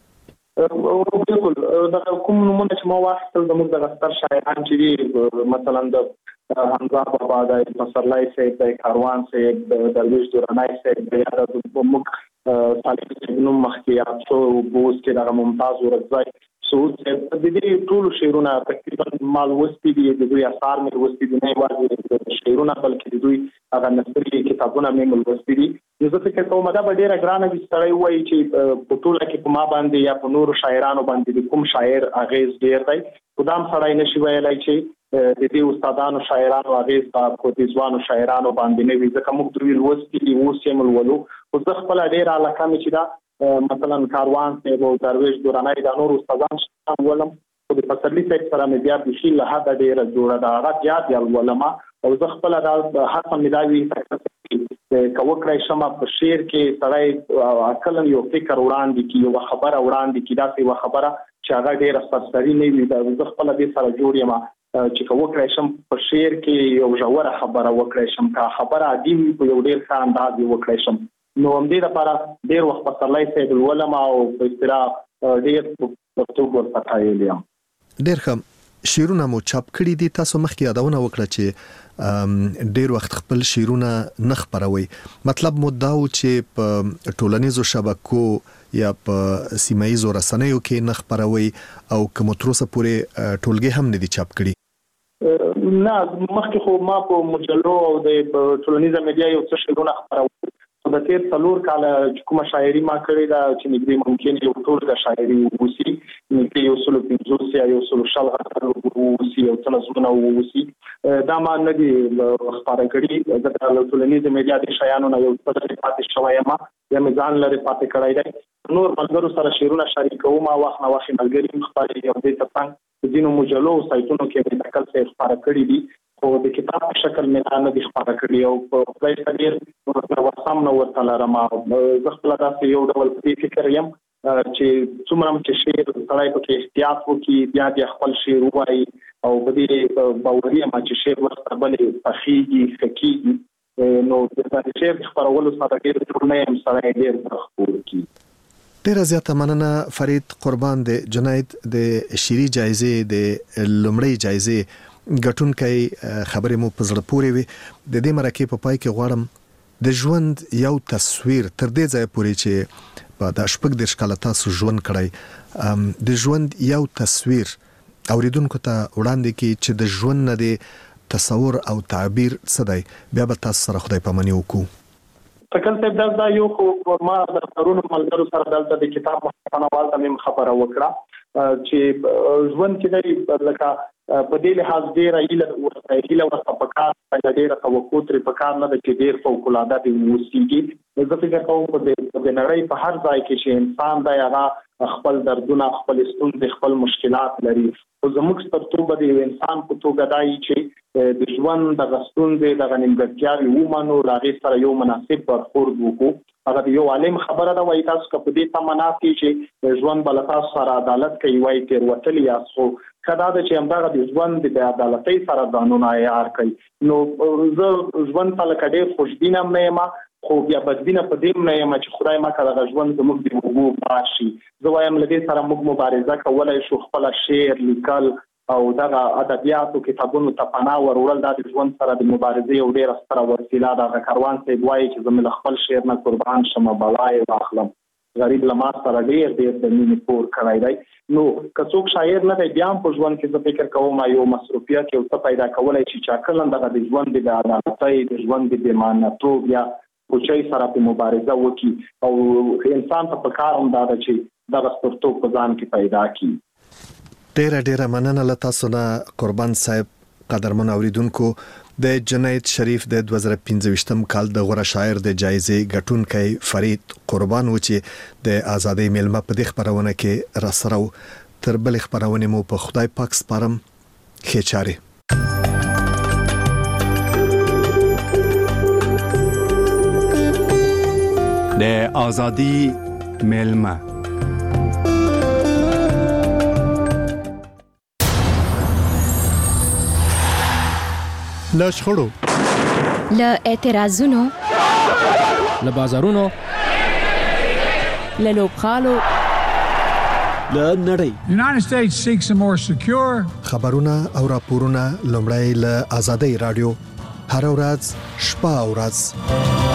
بالکل دا کوم نومونه چې ما واخیستل زموږ د غستر شاعران چې دي مثلا د حمزه بابا د پسرلی صاحب د کاروان صاحب د درویش درانی صاحب د یاد موږ صالح صاحب نوم مخکې یاد شو بوز کې دغه ممتاز ورځای سعود صاحب د دې ټولو شعرونه تقریبا ما لوستي دي، د دوی اثار مې لوستي دي، نه یوازې شعرونه بلکې د دوی هغه نثري کتابونه مې لوستي دي. نو زه فکر کوم دا به ډېره ګرانه وي سړی وایي چې په ټوله کې په ما باندې یا په نورو شاعرانو باندې د کوم شاعر اغېز ډېر دی، خو دا هم سړی نشي ویلی چې د دې استادانو شاعرانو اغېز په د ځوانو شاعرانو باندې نه وي، ځکه موږ دوی لوستي دي اوس یې هم لولو. خو زه خپله ډېره علاقه مې چې دا مثلا کاروان صاحب او درویش درانی دا نور استادان شته ولم، خو د پسرلی صاحب سره مې بیا بیخي له حده ډېره جوړه ده، هغه بیا بیا لولم او زه خپله دا هڅه مې دا وي که وکړی شم په شعر کې سړی عقلا یو فکر وړاندې کړي، یوه خبره وړاندې کړي، داسې یوه خبره چې هغه ډېره سرسري نه وي. زه خپله دې سره جوړ یم چې که وکړی شم په شعر کې یو ژوره خبره وکړی شم، که خبره عادي وي په یو ډېر ښه انداز یې وکړی شم. نو همدې لپاره ډېر وخت پسرلی صاحب لولم او په اصطلاح ډېر په توګه ورته قایل یم. ډېر ښه. شعرونه مو چاپ کړي دي، تاسو مخکې یادونه وکړه چې ډېر وخت خپل شعرونه نه خپروئ. مطلب مو دا و چې په ټولنیزو شبکو یا په سیمه ییزو رسنیو کې نه خپروئ او که مو تر اوسه پورې ټولګې هم نه دي چاپ کړي؟ نه، مخکې خو ما په مجلو او د ټولنیزه میډیا یو څه شعرونه خپرول، خو د تېر څلور کاله چې کومه شاعري ما کړې ده چې نږدې ممکن یو ټولګه شاعري واوسي، نږدې یو سلو پنځوس یا یو سلو شل غزل واوسي، یو څه نظمونه واوسي، دا ما نه دي خپاره کړي ځکه له ټولنیزې میډیا دې شیانو نه یو څه لرې پاتې شوی یم یا مې ځان لرې پاتې کړی دی. نور ملګرو سره شعرونه شریکوم، وخت نه وخت ملګري هم خپروي او دې ترڅنګ په ځینو مجلو او سایټونو کې مې ټکل صاحب خپاره کړي دي، خو د کتاب په شکل مې دا نه دي خپاره کړي او په خدای ته ډېر وسام نه ورته لرم. زه خپله داسې یو ډول په دې فکر یم چې څومره هم چې شعر سړی پکې احتیاط وکړي، بیا بیا خپل شعر ووایي او په دې باوري یم چې شعر ورسره بلې پخېږي ښه کېږي. نو د شعر خپرولو سره ډېر جوړ نه یم، سړی ډېر خپور کړي. ډیره زیاته مننه فرید قربان. د جنید د شعري جایزې د لومړۍ جایزې ګټونکی خبرې مو په زړه پورې وي. د دې مرکې په پای کې غواړم د ژوند یو تصویر تر دې ځایه پورې چې په دا شپږ دېرش کاله تاسو ژوند کړی، د ژوند یو تصویر اوریدونکو ته وړاندې کړي چې د ژوند نه د تصور او تعبیر څه دی، بیا به تاسو سره خدای پاماني وکړو. ټکل صاحب دا یو خو ما د پرونو ملګرو سره دلته د کتاب محتوا والته مې خبره وکړه چې ژوند کې دی لکه په دې لحاظ ډېره هیله ورته هیله ورته پکار ده، ډېره توقع ترې پکار نه ده چې ډېر فوق‌العاده دې واوسېږي. زه فکر کوم په د نړۍ په هر ځای کې چې انسان دی هغه خپل دردونه، خپل ستونزې، خپل مشکلات لري، خو زموږ سترتوبه د یو انسان په توګه دا وي چې د ژوند دغه ستونزې، دغه نیمګړتیاوې ومنو، له هغې سره یو مناسب برخورد وکړو. هغه د یو عالم خبره ده، وایي تاسو که په دې تمه ناست یئ چې ژوند به له تاسو سره عدالت کوي، وایي تېروتلي یاست، خو ښه دا ده چې همدغه د ژوند د بې عدالتۍ سره ځانونه عیار کوي. نو زه ژوند ته لکه ډېر خوشبینه هم نه یم، خو بیا بدبینه په دې هم نه یم چې خدای ما که دغه ژوند زموږ د اوږو بار شي. زه وایم له دې سره موږ مبارزه کولی شو، خپله شعر لیکل، او دغه ادبیاتو کتابونو ته پناه ورول د ژوند سره د مبارزې او ډیره ستره وسیله ده. کاروان صاحب وایي چې زموږ خپل شعر نه قربان شمه بلای واخلم، غریب لما سره ډیر ډیر د مینې پور کړی دی. نو که څوک شاعر نه دی بیا په ژوند کې زه فکر کوم یو مصروفیت یو څه پیدا کولای شي چې کله دغه د ژوند د عدالتۍ د ژوند د بیمانتوب یا کوچۍ سره په مبارزه وکړي او انسان ته پکار هم دا ده چې دغه سترتوب په ځان کې پیدا کړي. ډیره ډیره مننه له تاسو نه قربان صاحب. قدرمن اوریدونکو، د جنید شریف د دوه زره پنځه کال د غوړه شاعر د جایزې ګټونکي فرید قربان و چې د ازادۍ میلمه په دې خبرونه کې راسره و. تر بل خبرونه مو په خدای پاک سپارم. ښه چاري. د ازادۍ میلمه له شخړو، له اعتراضونو، له بازارونو، له لوبخالو، له نړۍ. United States seeks a more secure. خبرونه او راپورونه لومړی له ازادۍ رادیو هر ورځ شپه او ورځ